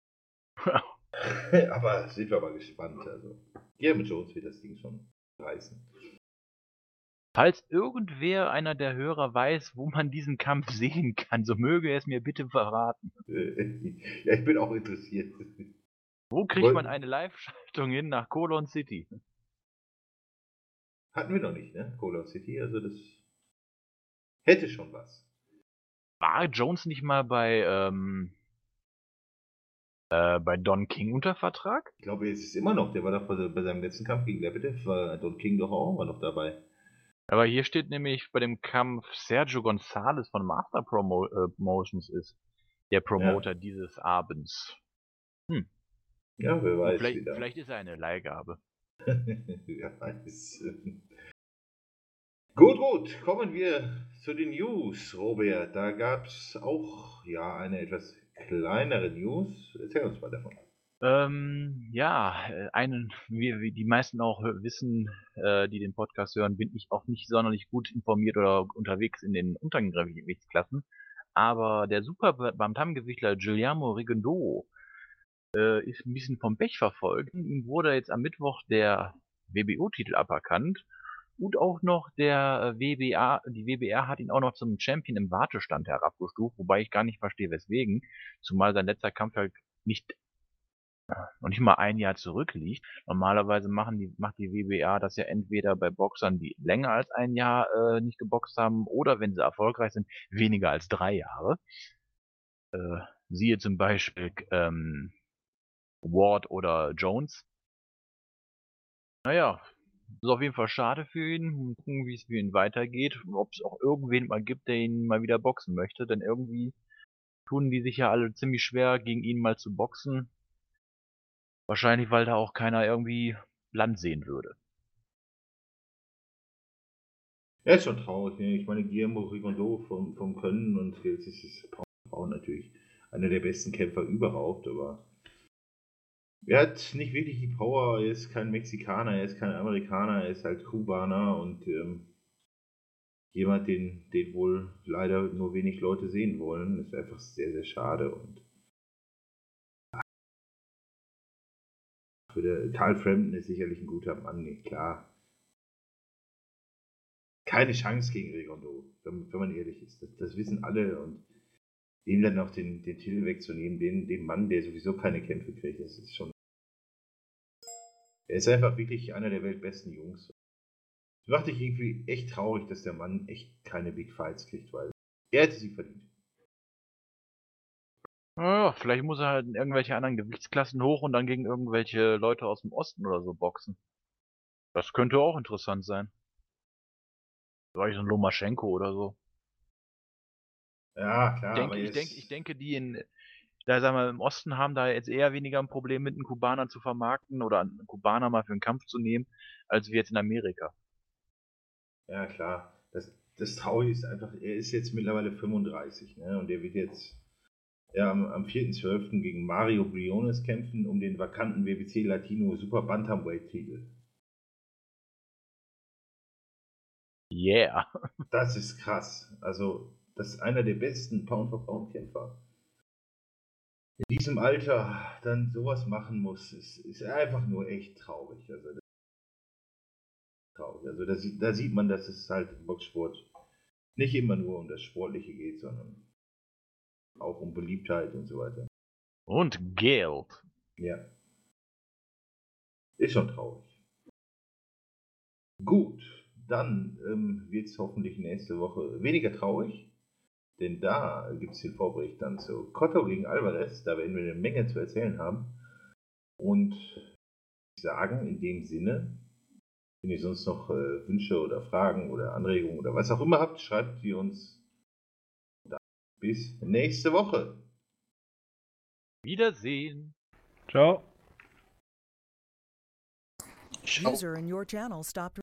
Aber sind wir mal gespannt. Also, Guillermo Jones wird das Ding schon reißen. Falls irgendwer, einer der Hörer, weiß, wo man diesen Kampf sehen kann, so möge er es mir bitte verraten. Ja, ich bin auch interessiert. Wo kriegt Woll- man eine Live-Schaltung hin nach Colon City? Hatten wir noch nicht, ne? Color City, also das hätte schon was. War Jones nicht mal bei, ähm, äh, bei Don King unter Vertrag? Ich glaube, es ist immer noch, der war doch bei, bei seinem letzten Kampf gegen Lebedev, war Don King doch auch immer noch dabei. Aber hier steht nämlich bei dem Kampf Sergio González von Master Promo äh, Promotions ist der Promoter dieses Abends. Hm. Ja, wer weiß vielleicht, wieder. vielleicht ist er eine Leihgabe. Wer weiß. Gut, gut, kommen wir zu den News, Robert. Da gab es auch ja eine etwas kleinere News. Erzähl uns mal davon. Ähm, ja, äh, einen, wie, wie die meisten auch hö- wissen, äh, die den Podcast hören, bin ich auch nicht sonderlich gut informiert oder unterwegs in den unteren Gewichtsklassen. Aber der Super Bantamgewichtler Guillermo Rigondeaux äh, ist ein bisschen vom Pech verfolgt. Ihm wurde jetzt am Mittwoch der W B O-Titel aberkannt und auch noch der äh, W B A, die W B R hat ihn auch noch zum Champion im Wartestand herabgestuft, wobei ich gar nicht verstehe, weswegen. Zumal sein letzter Kampf halt nicht noch nicht mal ein Jahr zurückliegt. Normalerweise machen die, macht die W B A das ja entweder bei Boxern, die länger als ein Jahr äh, nicht geboxt haben, oder wenn sie erfolgreich sind, weniger als drei Jahre. Äh, siehe zum Beispiel ähm, Ward oder Jones. Naja, ist auf jeden Fall schade für ihn. Mal gucken, wie es für ihn weitergeht. Ob es auch irgendwen mal gibt, der ihn mal wieder boxen möchte. Denn irgendwie tun die sich ja alle ziemlich schwer, gegen ihn mal zu boxen. Wahrscheinlich, weil da auch keiner irgendwie Land sehen würde. Ja, ist schon traurig. Ne? Ich meine, Guillermo Rigondeaux vom, vom Können und jetzt ist es Frauen natürlich einer der besten Kämpfer überhaupt, aber er hat nicht wirklich die Power. Er ist kein Mexikaner, er ist kein Amerikaner, er ist halt Kubaner und ähm, jemand, den, den wohl leider nur wenig Leute sehen wollen. Ist einfach sehr, sehr schade. Und für der Carl Frampton ist sicherlich ein guter Mann, nicht klar. Keine Chance gegen Rigondeaux, wenn, wenn man ehrlich ist. Das, das wissen alle und ihm dann noch den, den Titel wegzunehmen, den, den Mann, der sowieso keine Kämpfe kriegt, das ist schon. Er ist einfach wirklich einer der weltbesten Jungs. Es macht dich irgendwie echt traurig, dass der Mann echt keine Big Fights kriegt, weil er hätte sie verdient. Ja, vielleicht muss er halt in irgendwelche anderen Gewichtsklassen hoch und dann gegen irgendwelche Leute aus dem Osten oder so boxen. Das könnte auch interessant sein. Vielleicht so ein Lomaschenko oder so. Ja, Ich klar, denke, aber ich jetzt. denke, ich denke, die in, da sagen wir, im Osten haben da jetzt eher weniger ein Problem mit einem Kubaner zu vermarkten oder einen Kubaner mal für einen Kampf zu nehmen, als wir jetzt in Amerika. Ja, klar. Das, das Traurige ist einfach, er ist jetzt mittlerweile fünfunddreißig, ne? Und er wird jetzt ja, am, am vierten zwölften gegen Mario Briones kämpfen um den vakanten W B C Latino Super Bantamweight-Titel. Yeah. Das ist krass. Also, das ist einer der besten Pound-for-Pound-Kämpfer. In diesem Alter dann sowas machen muss, ist, ist einfach nur echt traurig. Also, das ist traurig. Also da, sieht, da sieht man, dass es halt im Boxsport nicht immer nur um das Sportliche geht, sondern auch um Beliebtheit und so weiter. Und Geld. Ja. Ist schon traurig. Gut, dann ähm, wird es hoffentlich nächste Woche weniger traurig, denn da gibt es den Vorbericht dann zu Cotto gegen Alvarez. Da werden wir eine Menge zu erzählen haben. Und sagen in dem Sinne, wenn ihr sonst noch äh, Wünsche oder Fragen oder Anregungen oder was auch immer habt, schreibt sie uns. Bis nächste Woche. Wiedersehen. Ciao. Ciao. User in your channel stopped